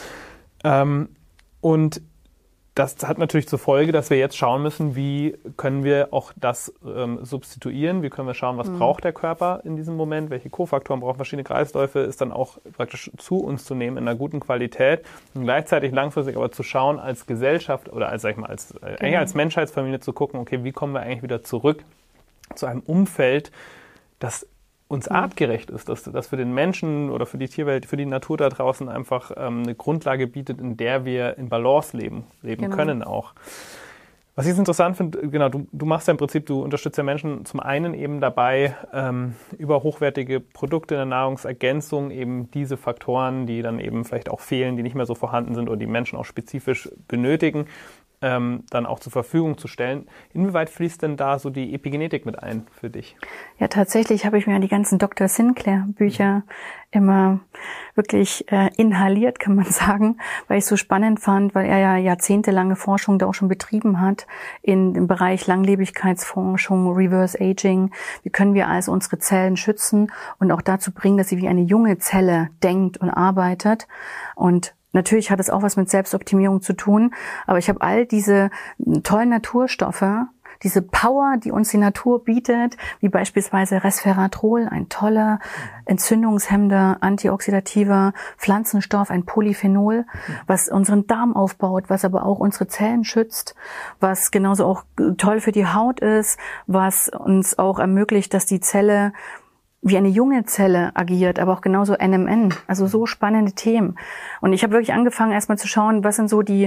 Ähm, und das hat natürlich zur Folge, dass wir jetzt schauen müssen, wie können wir auch das ähm, substituieren, wie können wir schauen, was mhm. braucht der Körper in diesem Moment, welche Kofaktoren brauchen verschiedene Kreisläufe, ist dann auch praktisch zu uns zu nehmen in einer guten Qualität und gleichzeitig langfristig aber zu schauen als Gesellschaft oder als, sag ich mal, als, äh, genau. als Menschheitsfamilie zu gucken, okay, wie kommen wir eigentlich wieder zurück zu einem Umfeld, das uns artgerecht ist, dass das für den Menschen oder für die Tierwelt, für die Natur da draußen einfach ähm, eine Grundlage bietet, in der wir in Balance leben, leben genau. können auch. Was ich jetzt interessant finde, genau, du, du machst ja im Prinzip, du unterstützt ja Menschen zum einen eben dabei, ähm, über hochwertige Produkte in der Nahrungsergänzung eben diese Faktoren, die dann eben vielleicht auch fehlen, die nicht mehr so vorhanden sind oder die Menschen auch spezifisch benötigen, Ähm, dann auch zur Verfügung zu stellen. Inwieweit fließt denn da so die Epigenetik mit ein für dich? Ja, tatsächlich habe ich mir die ganzen Doktor Sinclair Bücher immer wirklich äh, inhaliert, kann man sagen, weil ich es so spannend fand, weil er ja jahrzehntelange Forschung da auch schon betrieben hat in dem Bereich Langlebigkeitsforschung, Reverse Aging. Wie können wir also unsere Zellen schützen und auch dazu bringen, dass sie wie eine junge Zelle denkt und arbeitet. Und natürlich hat es auch was mit Selbstoptimierung zu tun, aber ich habe all diese tollen Naturstoffe, diese Power, die uns die Natur bietet, wie beispielsweise Resveratrol, ein toller entzündungshemmender, antioxidativer Pflanzenstoff, ein Polyphenol, was unseren Darm aufbaut, was aber auch unsere Zellen schützt, was genauso auch toll für die Haut ist, was uns auch ermöglicht, dass die Zelle wie eine junge Zelle agiert, aber auch genauso N M N, also so spannende Themen. Und ich habe wirklich angefangen, erstmal zu schauen, was sind so die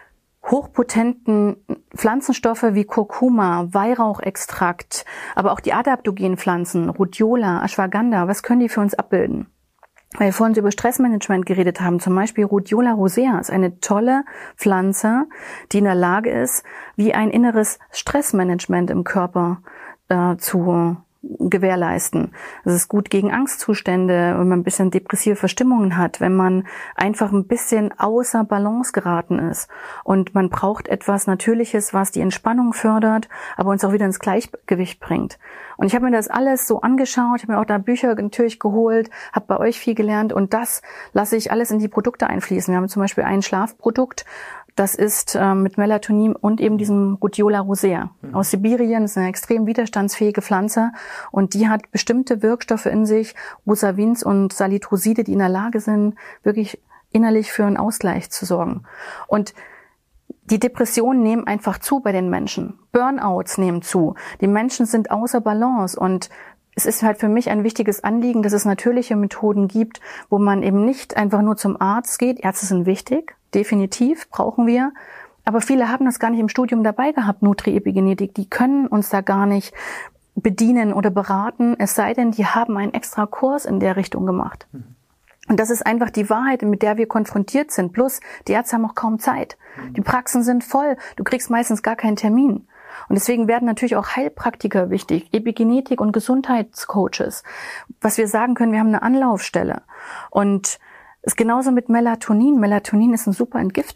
hochpotenten Pflanzenstoffe wie Kurkuma, Weihrauchextrakt, aber auch die adaptogenen Pflanzen, Rhodiola, Ashwagandha, was können die für uns abbilden? Weil wir vorhin über Stressmanagement geredet haben, zum Beispiel Rhodiola rosea ist eine tolle Pflanze, die in der Lage ist, wie ein inneres Stressmanagement im Körper äh, zu gewährleisten. Es ist gut gegen Angstzustände, wenn man ein bisschen depressive Verstimmungen hat, wenn man einfach ein bisschen außer Balance geraten ist. Und man braucht etwas Natürliches, was die Entspannung fördert, aber uns auch wieder ins Gleichgewicht bringt. Und ich habe mir das alles so angeschaut, ich habe mir auch da Bücher natürlich geholt, habe bei euch viel gelernt und das lasse ich alles in die Produkte einfließen. Wir haben zum Beispiel ein Schlafprodukt, das ist äh, mit Melatonin und eben diesem Rhodiola rosea mhm. aus Sibirien. Das ist eine extrem widerstandsfähige Pflanze und die hat bestimmte Wirkstoffe in sich, Rosavins und Salitroside, die in der Lage sind, wirklich innerlich für einen Ausgleich zu sorgen. Und die Depressionen nehmen einfach zu bei den Menschen. Burnouts nehmen zu. Die Menschen sind außer Balance und es ist halt für mich ein wichtiges Anliegen, dass es natürliche Methoden gibt, wo man eben nicht einfach nur zum Arzt geht. Ärzte sind wichtig, definitiv, brauchen wir. Aber viele haben das gar nicht im Studium dabei gehabt, Nutri-Epigenetik. Die können uns da gar nicht bedienen oder beraten, es sei denn, die haben einen extra Kurs in der Richtung gemacht. Mhm. Und das ist einfach die Wahrheit, mit der wir konfrontiert sind. Plus, die Ärzte haben auch kaum Zeit. Mhm. Die Praxen sind voll. Du kriegst meistens gar keinen Termin. Und deswegen werden natürlich auch Heilpraktiker wichtig, Epigenetik und Gesundheitscoaches. Was wir sagen können, wir haben eine Anlaufstelle. Und es ist genauso mit Melatonin. Melatonin ist ein super Entgifter.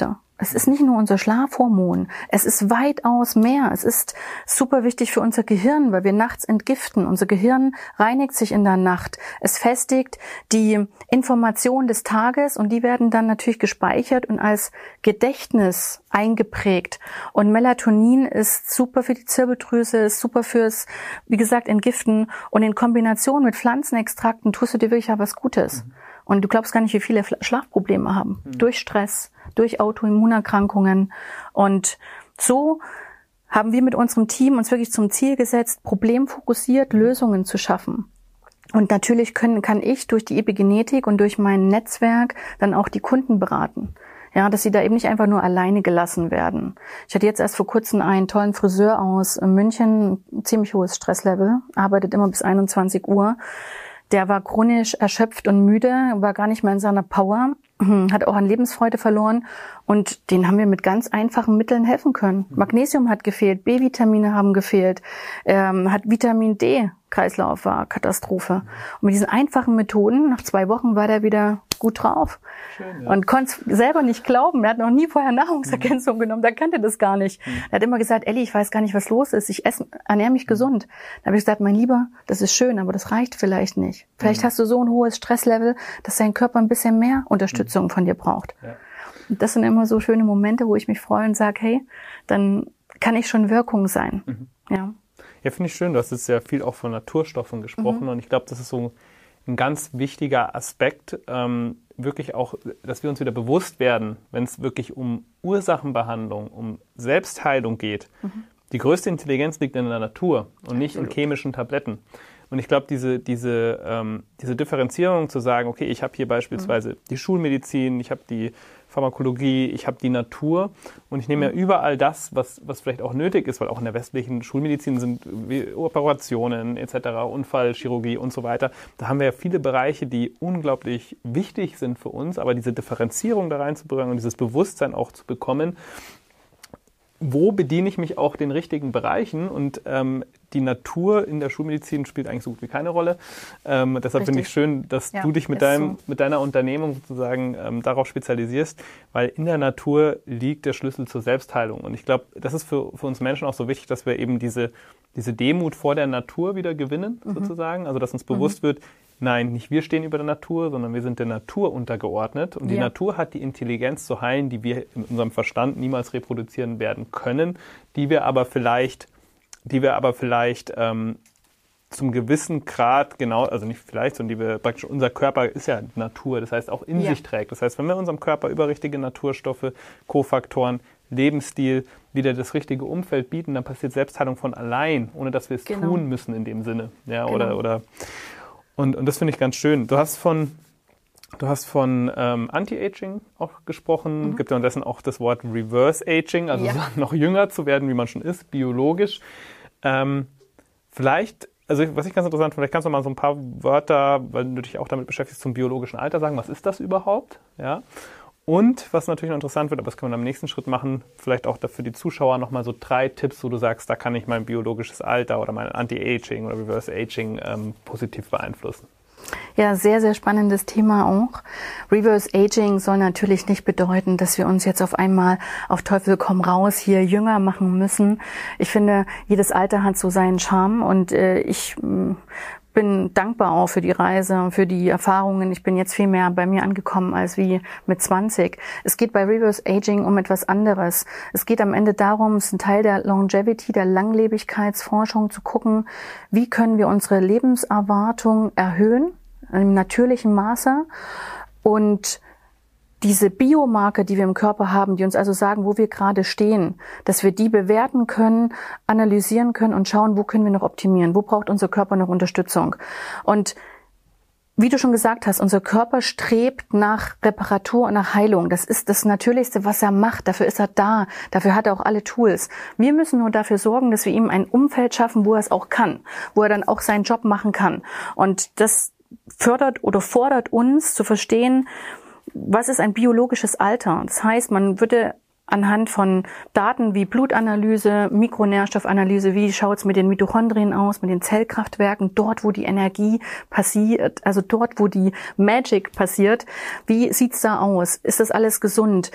Es ist nicht nur unser Schlafhormon. Es ist weitaus mehr. Es ist super wichtig für unser Gehirn, weil wir nachts entgiften. Unser Gehirn reinigt sich in der Nacht. Es festigt die Informationen des Tages und die werden dann natürlich gespeichert und als Gedächtnis eingeprägt. Und Melatonin ist super für die Zirbeldrüse, ist super fürs, wie gesagt, Entgiften. Und in Kombination mit Pflanzenextrakten tust du dir wirklich auch was Gutes. Mhm. Und du glaubst gar nicht, wie viele Schlafprobleme haben. Mhm. Durch Stress, durch Autoimmunerkrankungen. Und so haben wir mit unserem Team uns wirklich zum Ziel gesetzt, problemfokussiert Lösungen zu schaffen. Und natürlich können, kann ich durch die Epigenetik und durch mein Netzwerk dann auch die Kunden beraten. Ja, dass sie da eben nicht einfach nur alleine gelassen werden. Ich hatte jetzt erst vor kurzem einen tollen Friseur aus München, ein ziemlich hohes Stresslevel, arbeitet immer bis einundzwanzig Uhr. Der war chronisch erschöpft und müde, war gar nicht mehr in seiner Power, hat auch an Lebensfreude verloren und den haben wir mit ganz einfachen Mitteln helfen können. Magnesium hat gefehlt, B-Vitamine haben gefehlt, ähm, hat Vitamin D, Kreislauf war Katastrophe. Und mit diesen einfachen Methoden, nach zwei Wochen war der wieder gut drauf. Schön, ja. Und konnte es selber nicht glauben. Er hat noch nie vorher Nahrungsergänzung mhm. genommen, der kannte das gar nicht. Mhm. Er hat immer gesagt, Elli, ich weiß gar nicht, was los ist, ich esse, ernähre mich mhm. gesund. Da habe ich gesagt, mein Lieber, das ist schön, aber das reicht vielleicht nicht. Vielleicht mhm. hast du so ein hohes Stresslevel, dass dein Körper ein bisschen mehr Unterstützung mhm. von dir braucht. Ja. Und das sind immer so schöne Momente, wo ich mich freue und sage, hey, dann kann ich schon Wirkung sein. Mhm. Ja. Ja, finde ich schön. Du hast jetzt ja viel auch von Naturstoffen gesprochen mhm. und ich glaube, das ist so ein ganz wichtiger Aspekt, ähm, wirklich auch, dass wir uns wieder bewusst werden, wenn es wirklich um Ursachenbehandlung, um Selbstheilung geht. Mhm. Die größte Intelligenz liegt in der Natur und nicht Absolut. in chemischen Tabletten. Und ich glaube, diese, diese, ähm, diese Differenzierung zu sagen, okay, ich habe hier beispielsweise mhm. die Schulmedizin, ich habe die Pharmakologie, ich habe die Natur und ich nehme mhm. ja überall das, was, was vielleicht auch nötig ist, weil auch in der westlichen Schulmedizin sind Operationen et cetera, Unfallchirurgie und so weiter. Da haben wir ja viele Bereiche, die unglaublich wichtig sind für uns, aber diese Differenzierung da reinzubringen und dieses Bewusstsein auch zu bekommen, wo bediene ich mich auch den richtigen Bereichen und ähm, die Natur in der Schulmedizin spielt eigentlich so gut wie keine Rolle. Ähm, deshalb finde ich schön, dass ja, du dich mit, deinem, so. mit deiner Unternehmung sozusagen ähm, darauf spezialisierst, weil in der Natur liegt der Schlüssel zur Selbstheilung. Und ich glaube, das ist für, für uns Menschen auch so wichtig, dass wir eben diese, diese Demut vor der Natur wieder gewinnen, mhm. sozusagen. Also dass uns bewusst mhm. wird, nein, nicht wir stehen über der Natur, sondern wir sind der Natur untergeordnet. Und die ja. Natur hat die Intelligenz zu heilen, die wir in unserem Verstand niemals reproduzieren werden können, die wir aber vielleicht, die wir aber vielleicht ähm, zum gewissen Grad genau, also nicht vielleicht, sondern die wir praktisch, unser Körper ist ja Natur, das heißt auch in ja. sich trägt. Das heißt, wenn wir unserem Körper überrichtige Naturstoffe, Kofaktoren, Lebensstil, wieder das richtige Umfeld bieten, dann passiert Selbstheilung von allein, ohne dass wir es genau. tun müssen in dem Sinne. Ja, genau. oder, oder Und, und das finde ich ganz schön. Du hast von, du hast von ähm, Anti-Aging auch gesprochen. Mhm. Gibt ja unterdessen auch das Wort Reverse Aging, also ja. noch jünger zu werden, wie man schon ist, biologisch. Ähm, vielleicht, also was ich ganz interessant finde, vielleicht kannst du mal so ein paar Wörter, weil du dich auch damit beschäftigst, zum biologischen Alter sagen. Was ist das überhaupt? Ja. Und was natürlich noch interessant wird, aber das können wir im nächsten Schritt machen, vielleicht auch für die Zuschauer nochmal so drei Tipps, wo du sagst, da kann ich mein biologisches Alter oder mein Anti-Aging oder Reverse Aging ähm, positiv beeinflussen. Ja, sehr, sehr spannendes Thema auch. Reverse Aging soll natürlich nicht bedeuten, dass wir uns jetzt auf einmal auf Teufel komm raus hier jünger machen müssen. Ich finde, jedes Alter hat so seinen Charme und äh, ich äh, bin dankbar auch für die Reise, für die Erfahrungen. Ich bin jetzt viel mehr bei mir angekommen als wie mit zwanzig. Es geht bei Reverse Aging um etwas anderes. Es geht am Ende darum, es ist ein Teil der Longevity, der Langlebigkeitsforschung, zu gucken, wie können wir unsere Lebenserwartung erhöhen, im natürlichen Maße, und diese Biomarker, die wir im Körper haben, die uns also sagen, wo wir gerade stehen, dass wir die bewerten können, analysieren können und schauen, wo können wir noch optimieren, wo braucht unser Körper noch Unterstützung. Und wie du schon gesagt hast, unser Körper strebt nach Reparatur und nach Heilung. Das ist das Natürlichste, was er macht. Dafür ist er da. Dafür hat er auch alle Tools. Wir müssen nur dafür sorgen, dass wir ihm ein Umfeld schaffen, wo er es auch kann, wo er dann auch seinen Job machen kann. Und das fördert oder fordert uns zu verstehen, was ist ein biologisches Alter? Das heißt, man würde anhand von Daten wie Blutanalyse, Mikronährstoffanalyse, wie schaut's mit den Mitochondrien aus, mit den Zellkraftwerken, dort, wo die Energie passiert, also dort, wo die Magic passiert, wie sieht's da aus? Ist das alles gesund?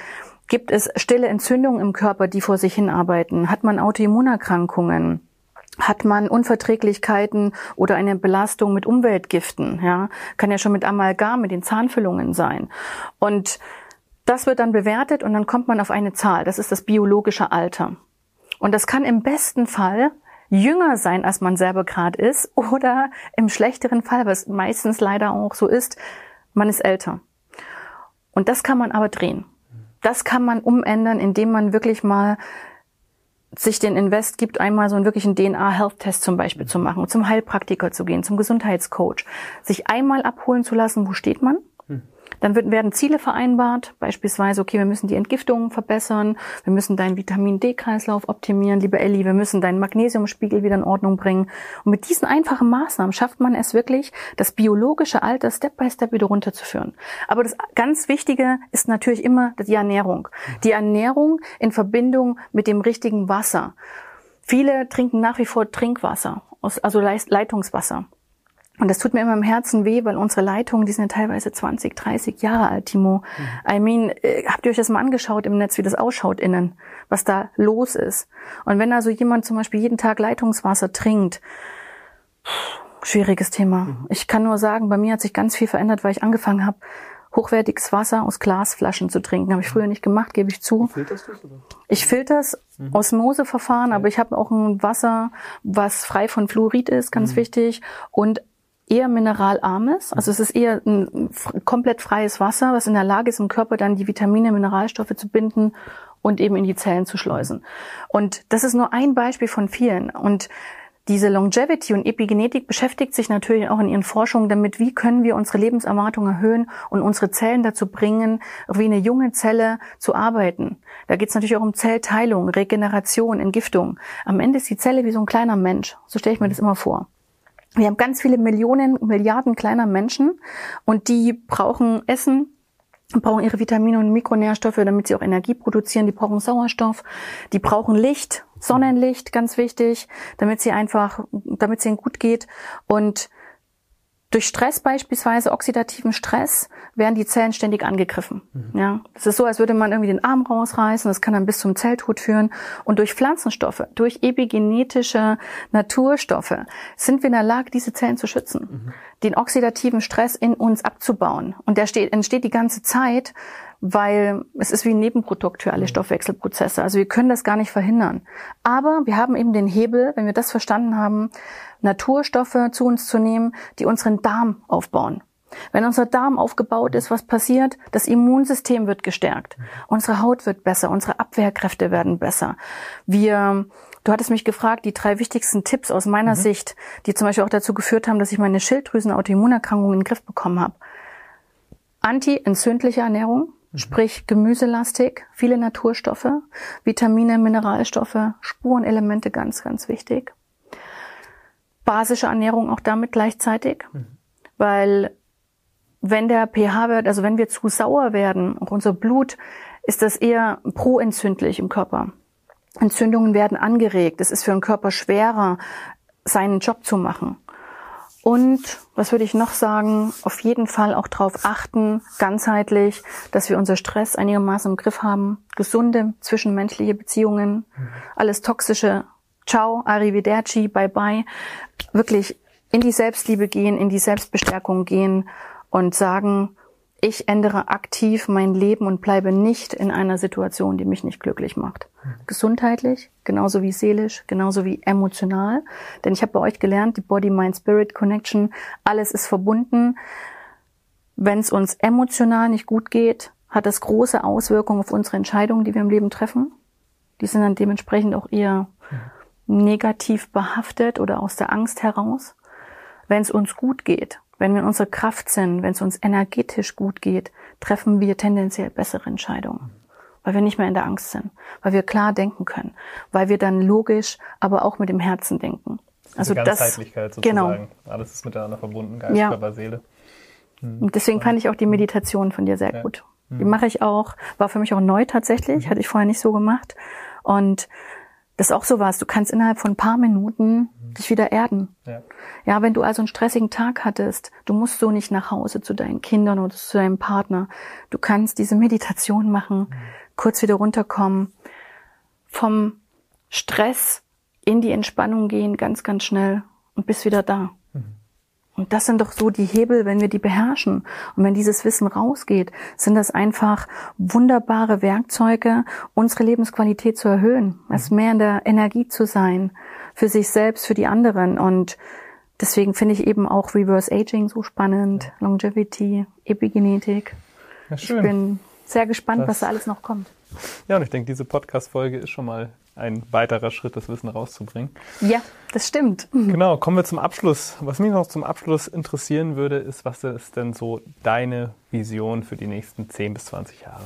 Gibt es stille Entzündungen im Körper, die vor sich hinarbeiten? Hat man Autoimmunerkrankungen? Hat man Unverträglichkeiten oder eine Belastung mit Umweltgiften? Ja, kann ja schon mit Amalgam, mit den Zahnfüllungen sein. Und das wird dann bewertet und dann kommt man auf eine Zahl. Das ist das biologische Alter. Und das kann im besten Fall jünger sein, als man selber gerade ist, oder im schlechteren Fall, was meistens leider auch so ist, man ist älter. Und das kann man aber drehen. Das kann man umändern, indem man wirklich mal sich den Invest gibt, einmal so einen wirklichen D N A-Health-Test zum Beispiel zu machen, zum Heilpraktiker zu gehen, zum Gesundheitscoach, sich einmal abholen zu lassen, wo steht man. Dann wird, werden Ziele vereinbart, beispielsweise, okay, wir müssen die Entgiftung verbessern, wir müssen deinen Vitamin-D-Kreislauf optimieren, liebe Elli, wir müssen deinen Magnesiumspiegel wieder in Ordnung bringen. Und mit diesen einfachen Maßnahmen schafft man es wirklich, das biologische Alter Step by Step wieder runterzuführen. Aber das ganz Wichtige ist natürlich immer die Ernährung. Die Ernährung in Verbindung mit dem richtigen Wasser. Viele trinken nach wie vor Trinkwasser, also Leitungswasser. Und das tut mir immer im Herzen weh, weil unsere Leitungen, die sind ja teilweise zwanzig, dreißig Jahre alt, Timo. Mhm. I mean, habt ihr euch das mal angeschaut im Netz, wie das ausschaut innen, was da los ist? Und wenn also jemand zum Beispiel jeden Tag Leitungswasser trinkt, schwieriges Thema. Mhm. Ich kann nur sagen, bei mir hat sich ganz viel verändert, weil ich angefangen habe, hochwertiges Wasser aus Glasflaschen zu trinken. Habe ich früher nicht gemacht, gebe ich zu. Filterst du es, oder? Ich filter es, mhm. Osmoseverfahren, ja. Aber ich habe auch ein Wasser, was frei von Fluorid ist, ganz mhm. wichtig, und eher mineralarmes, also es ist eher ein komplett freies Wasser, was in der Lage ist, im Körper dann die Vitamine, Mineralstoffe zu binden und eben in die Zellen zu schleusen. Und das ist nur ein Beispiel von vielen. Und diese Longevity und Epigenetik beschäftigt sich natürlich auch in ihren Forschungen damit, wie können wir unsere Lebenserwartung erhöhen und unsere Zellen dazu bringen, wie eine junge Zelle zu arbeiten. Da geht es natürlich auch um Zellteilung, Regeneration, Entgiftung. Am Ende ist die Zelle wie so ein kleiner Mensch. So stelle ich mir das immer vor. Wir haben ganz viele Millionen, Milliarden kleiner Menschen und die brauchen Essen, brauchen ihre Vitamine und Mikronährstoffe, damit sie auch Energie produzieren. Die brauchen Sauerstoff, die brauchen Licht, Sonnenlicht, ganz wichtig, damit sie einfach, damit es ihnen gut geht. Und durch Stress beispielsweise, oxidativen Stress, werden die Zellen ständig angegriffen. Mhm. Ja, das ist so, als würde man irgendwie den Arm rausreißen. Das kann dann bis zum Zelltod führen. Und durch Pflanzenstoffe, durch epigenetische Naturstoffe sind wir in der Lage, diese Zellen zu schützen, mhm. den oxidativen Stress in uns abzubauen. Und der steht, entsteht die ganze Zeit, weil es ist wie ein Nebenprodukt für alle mhm. Stoffwechselprozesse. Also wir können das gar nicht verhindern. Aber wir haben eben den Hebel, wenn wir das verstanden haben, Naturstoffe zu uns zu nehmen, die unseren Darm aufbauen. Wenn unser Darm aufgebaut ist, was passiert? Das Immunsystem wird gestärkt. Unsere Haut wird besser, unsere Abwehrkräfte werden besser. Wir, du hattest mich gefragt, die drei wichtigsten Tipps aus meiner mhm. Sicht, die zum Beispiel auch dazu geführt haben, dass ich meine Schilddrüsen-Autoimmunerkrankung in den Griff bekommen habe. Anti-entzündliche Ernährung, mhm. sprich gemüselastig, viele Naturstoffe, Vitamine, Mineralstoffe, Spurenelemente, ganz, ganz wichtig. Basische Ernährung auch damit gleichzeitig, mhm. weil wenn der pH-Wert, also wenn wir zu sauer werden, auch unser Blut, ist das eher proentzündlich im Körper. Entzündungen werden angeregt. Es ist für den Körper schwerer, seinen Job zu machen. Und, was würde ich noch sagen, auf jeden Fall auch darauf achten, ganzheitlich, dass wir unser Stress einigermaßen im Griff haben. Gesunde zwischenmenschliche Beziehungen, mhm. alles Toxische, ciao, arrivederci, bye bye. Wirklich in die Selbstliebe gehen, in die Selbstbestärkung gehen und sagen, ich ändere aktiv mein Leben und bleibe nicht in einer Situation, die mich nicht glücklich macht. Mhm. Gesundheitlich, genauso wie seelisch, genauso wie emotional. Denn ich habe bei euch gelernt, die Body-Mind-Spirit-Connection, alles ist verbunden. Wenn es uns emotional nicht gut geht, hat das große Auswirkungen auf unsere Entscheidungen, die wir im Leben treffen. Die sind dann dementsprechend auch eher mhm. negativ behaftet oder aus der Angst heraus. Wenn es uns gut geht, wenn wir in unserer Kraft sind, wenn es uns energetisch gut geht, treffen wir tendenziell bessere Entscheidungen, weil wir nicht mehr in der Angst sind, weil wir klar denken können, weil wir dann logisch, aber auch mit dem Herzen denken. Also Ganzheitlichkeit sozusagen. Genau. Alles ist miteinander verbunden, Geist, ja. Körper, Seele. Hm. Und deswegen fand ich auch die Meditation von dir sehr ja. gut. Die mache ich auch, war für mich auch neu tatsächlich, mhm. hatte ich vorher nicht so gemacht. Und das ist auch so was, du kannst innerhalb von ein paar Minuten mhm. dich wieder erden. Ja. ja, wenn du also einen stressigen Tag hattest, du musst so nicht nach Hause zu deinen Kindern oder zu deinem Partner. Du kannst diese Meditation machen, mhm. kurz wieder runterkommen, vom Stress in die Entspannung gehen, ganz, ganz schnell und bist wieder da. Mhm. Und das sind doch so die Hebel, wenn wir die beherrschen. Und wenn dieses Wissen rausgeht, sind das einfach wunderbare Werkzeuge, unsere Lebensqualität zu erhöhen, es mehr in der Energie zu sein, für sich selbst, für die anderen. Und deswegen finde ich eben auch Reverse Aging so spannend, Longevity, Epigenetik. Ja, schön. Ich bin sehr gespannt, das, was da alles noch kommt. Ja, und ich denke, diese Podcast-Folge ist schon mal ein weiterer Schritt, das Wissen rauszubringen. Ja, das stimmt. Genau, kommen wir zum Abschluss. Was mich noch zum Abschluss interessieren würde, ist, was ist denn so deine Vision für die nächsten zehn bis zwanzig Jahre?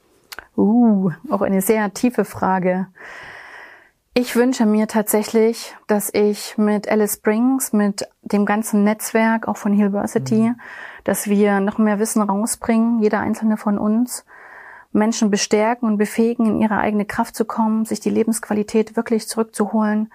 Uh, auch eine sehr tiefe Frage. Ich wünsche mir tatsächlich, dass ich mit Alice Springs, mit dem ganzen Netzwerk, auch von Healversity, mhm. dass wir noch mehr Wissen rausbringen, jeder einzelne von uns, Menschen bestärken und befähigen, in ihre eigene Kraft zu kommen, sich die Lebensqualität wirklich zurückzuholen,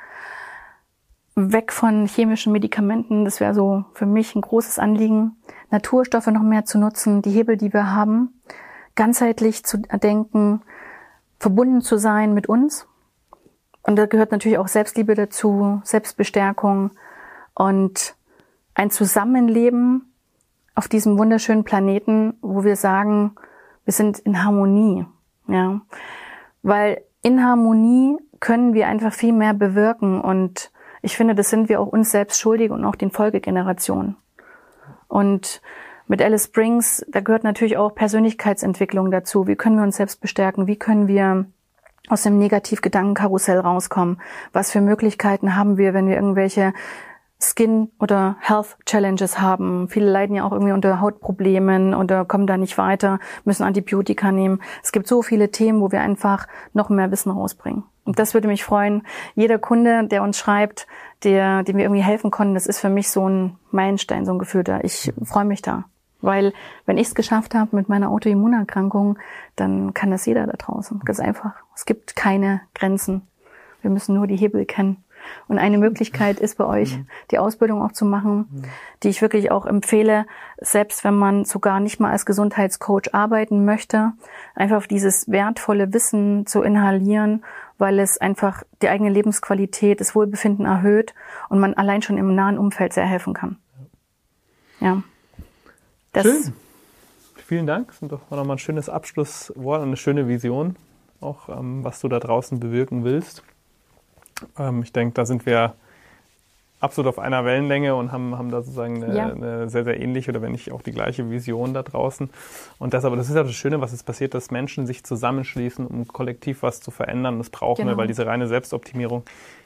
weg von chemischen Medikamenten. Das wäre so für mich ein großes Anliegen, Naturstoffe noch mehr zu nutzen, die Hebel, die wir haben, ganzheitlich zu denken, verbunden zu sein mit uns. Und da gehört natürlich auch Selbstliebe dazu, Selbstbestärkung und ein Zusammenleben auf diesem wunderschönen Planeten, wo wir sagen, wir sind in Harmonie, ja, weil in Harmonie können wir einfach viel mehr bewirken und ich finde, das sind wir auch uns selbst schuldig und auch den Folgegenerationen. Und mit Alice Springs, da gehört natürlich auch Persönlichkeitsentwicklung dazu. Wie können wir uns selbst bestärken? Wie können wir aus dem Negativgedankenkarussell rauskommen? Was für Möglichkeiten haben wir, wenn wir irgendwelche Skin- oder Health-Challenges haben? Viele leiden ja auch irgendwie unter Hautproblemen oder kommen da nicht weiter, müssen Antibiotika nehmen. Es gibt so viele Themen, wo wir einfach noch mehr Wissen rausbringen. Und das würde mich freuen. Jeder Kunde, der uns schreibt, der, dem wir irgendwie helfen konnten, das ist für mich so ein Meilenstein, so ein Gefühl da. Ich freue mich da. Weil wenn ich es geschafft habe mit meiner Autoimmunerkrankung, dann kann das jeder da draußen. Ganz einfach. Es gibt keine Grenzen. Wir müssen nur die Hebel kennen. Und eine Möglichkeit ist bei euch, die Ausbildung auch zu machen, die ich wirklich auch empfehle, selbst wenn man sogar nicht mal als Gesundheitscoach arbeiten möchte, einfach dieses wertvolle Wissen zu inhalieren, weil es einfach die eigene Lebensqualität, das Wohlbefinden erhöht und man allein schon im nahen Umfeld sehr helfen kann. Ja. Das Schön. Vielen Dank. Das war nochmal ein schönes Abschlusswort und eine schöne Vision, auch ähm, was du da draußen bewirken willst. Ähm, ich denke, da sind wir absolut auf einer Wellenlänge und haben, haben da sozusagen eine, ja. eine sehr, sehr ähnliche oder wenn nicht auch die gleiche Vision da draußen. Und das, aber das ist ja das Schöne, was jetzt passiert, dass Menschen sich zusammenschließen, um kollektiv was zu verändern. Das brauchen genau. wir, weil diese reine Selbstoptimierung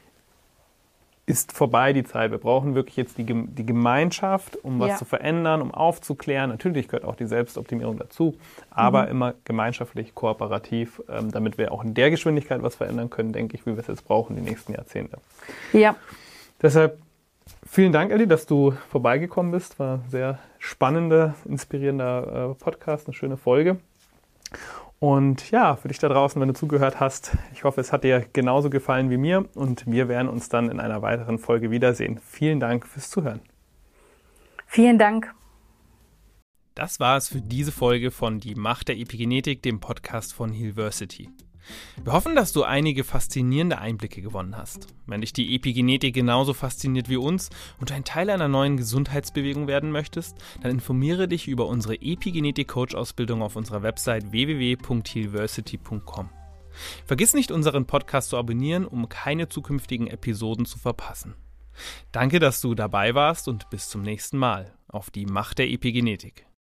ist vorbei, die Zeit. Wir brauchen wirklich jetzt die, die Gemeinschaft, um was ja. zu verändern, um aufzuklären. Natürlich gehört auch die Selbstoptimierung dazu, aber mhm. immer gemeinschaftlich, kooperativ, ähm, damit wir auch in der Geschwindigkeit was verändern können, denke ich, wie wir es jetzt brauchen, die nächsten Jahrzehnte. Ja. Deshalb vielen Dank, Elli, dass du vorbeigekommen bist. War ein sehr spannender, inspirierender äh, Podcast, eine schöne Folge. Und ja, für dich da draußen, wenn du zugehört hast, ich hoffe, es hat dir genauso gefallen wie mir und wir werden uns dann in einer weiteren Folge wiedersehen. Vielen Dank fürs Zuhören. Vielen Dank. Das war es für diese Folge von Die Macht der Epigenetik, dem Podcast von Healversity. Wir hoffen, dass du einige faszinierende Einblicke gewonnen hast. Wenn dich die Epigenetik genauso fasziniert wie uns und du ein Teil einer neuen Gesundheitsbewegung werden möchtest, dann informiere dich über unsere Epigenetik-Coach-Ausbildung auf unserer Website w w w punkt healversity punkt com. Vergiss nicht, unseren Podcast zu abonnieren, um keine zukünftigen Episoden zu verpassen. Danke, dass du dabei warst und bis zum nächsten Mal auf die Macht der Epigenetik.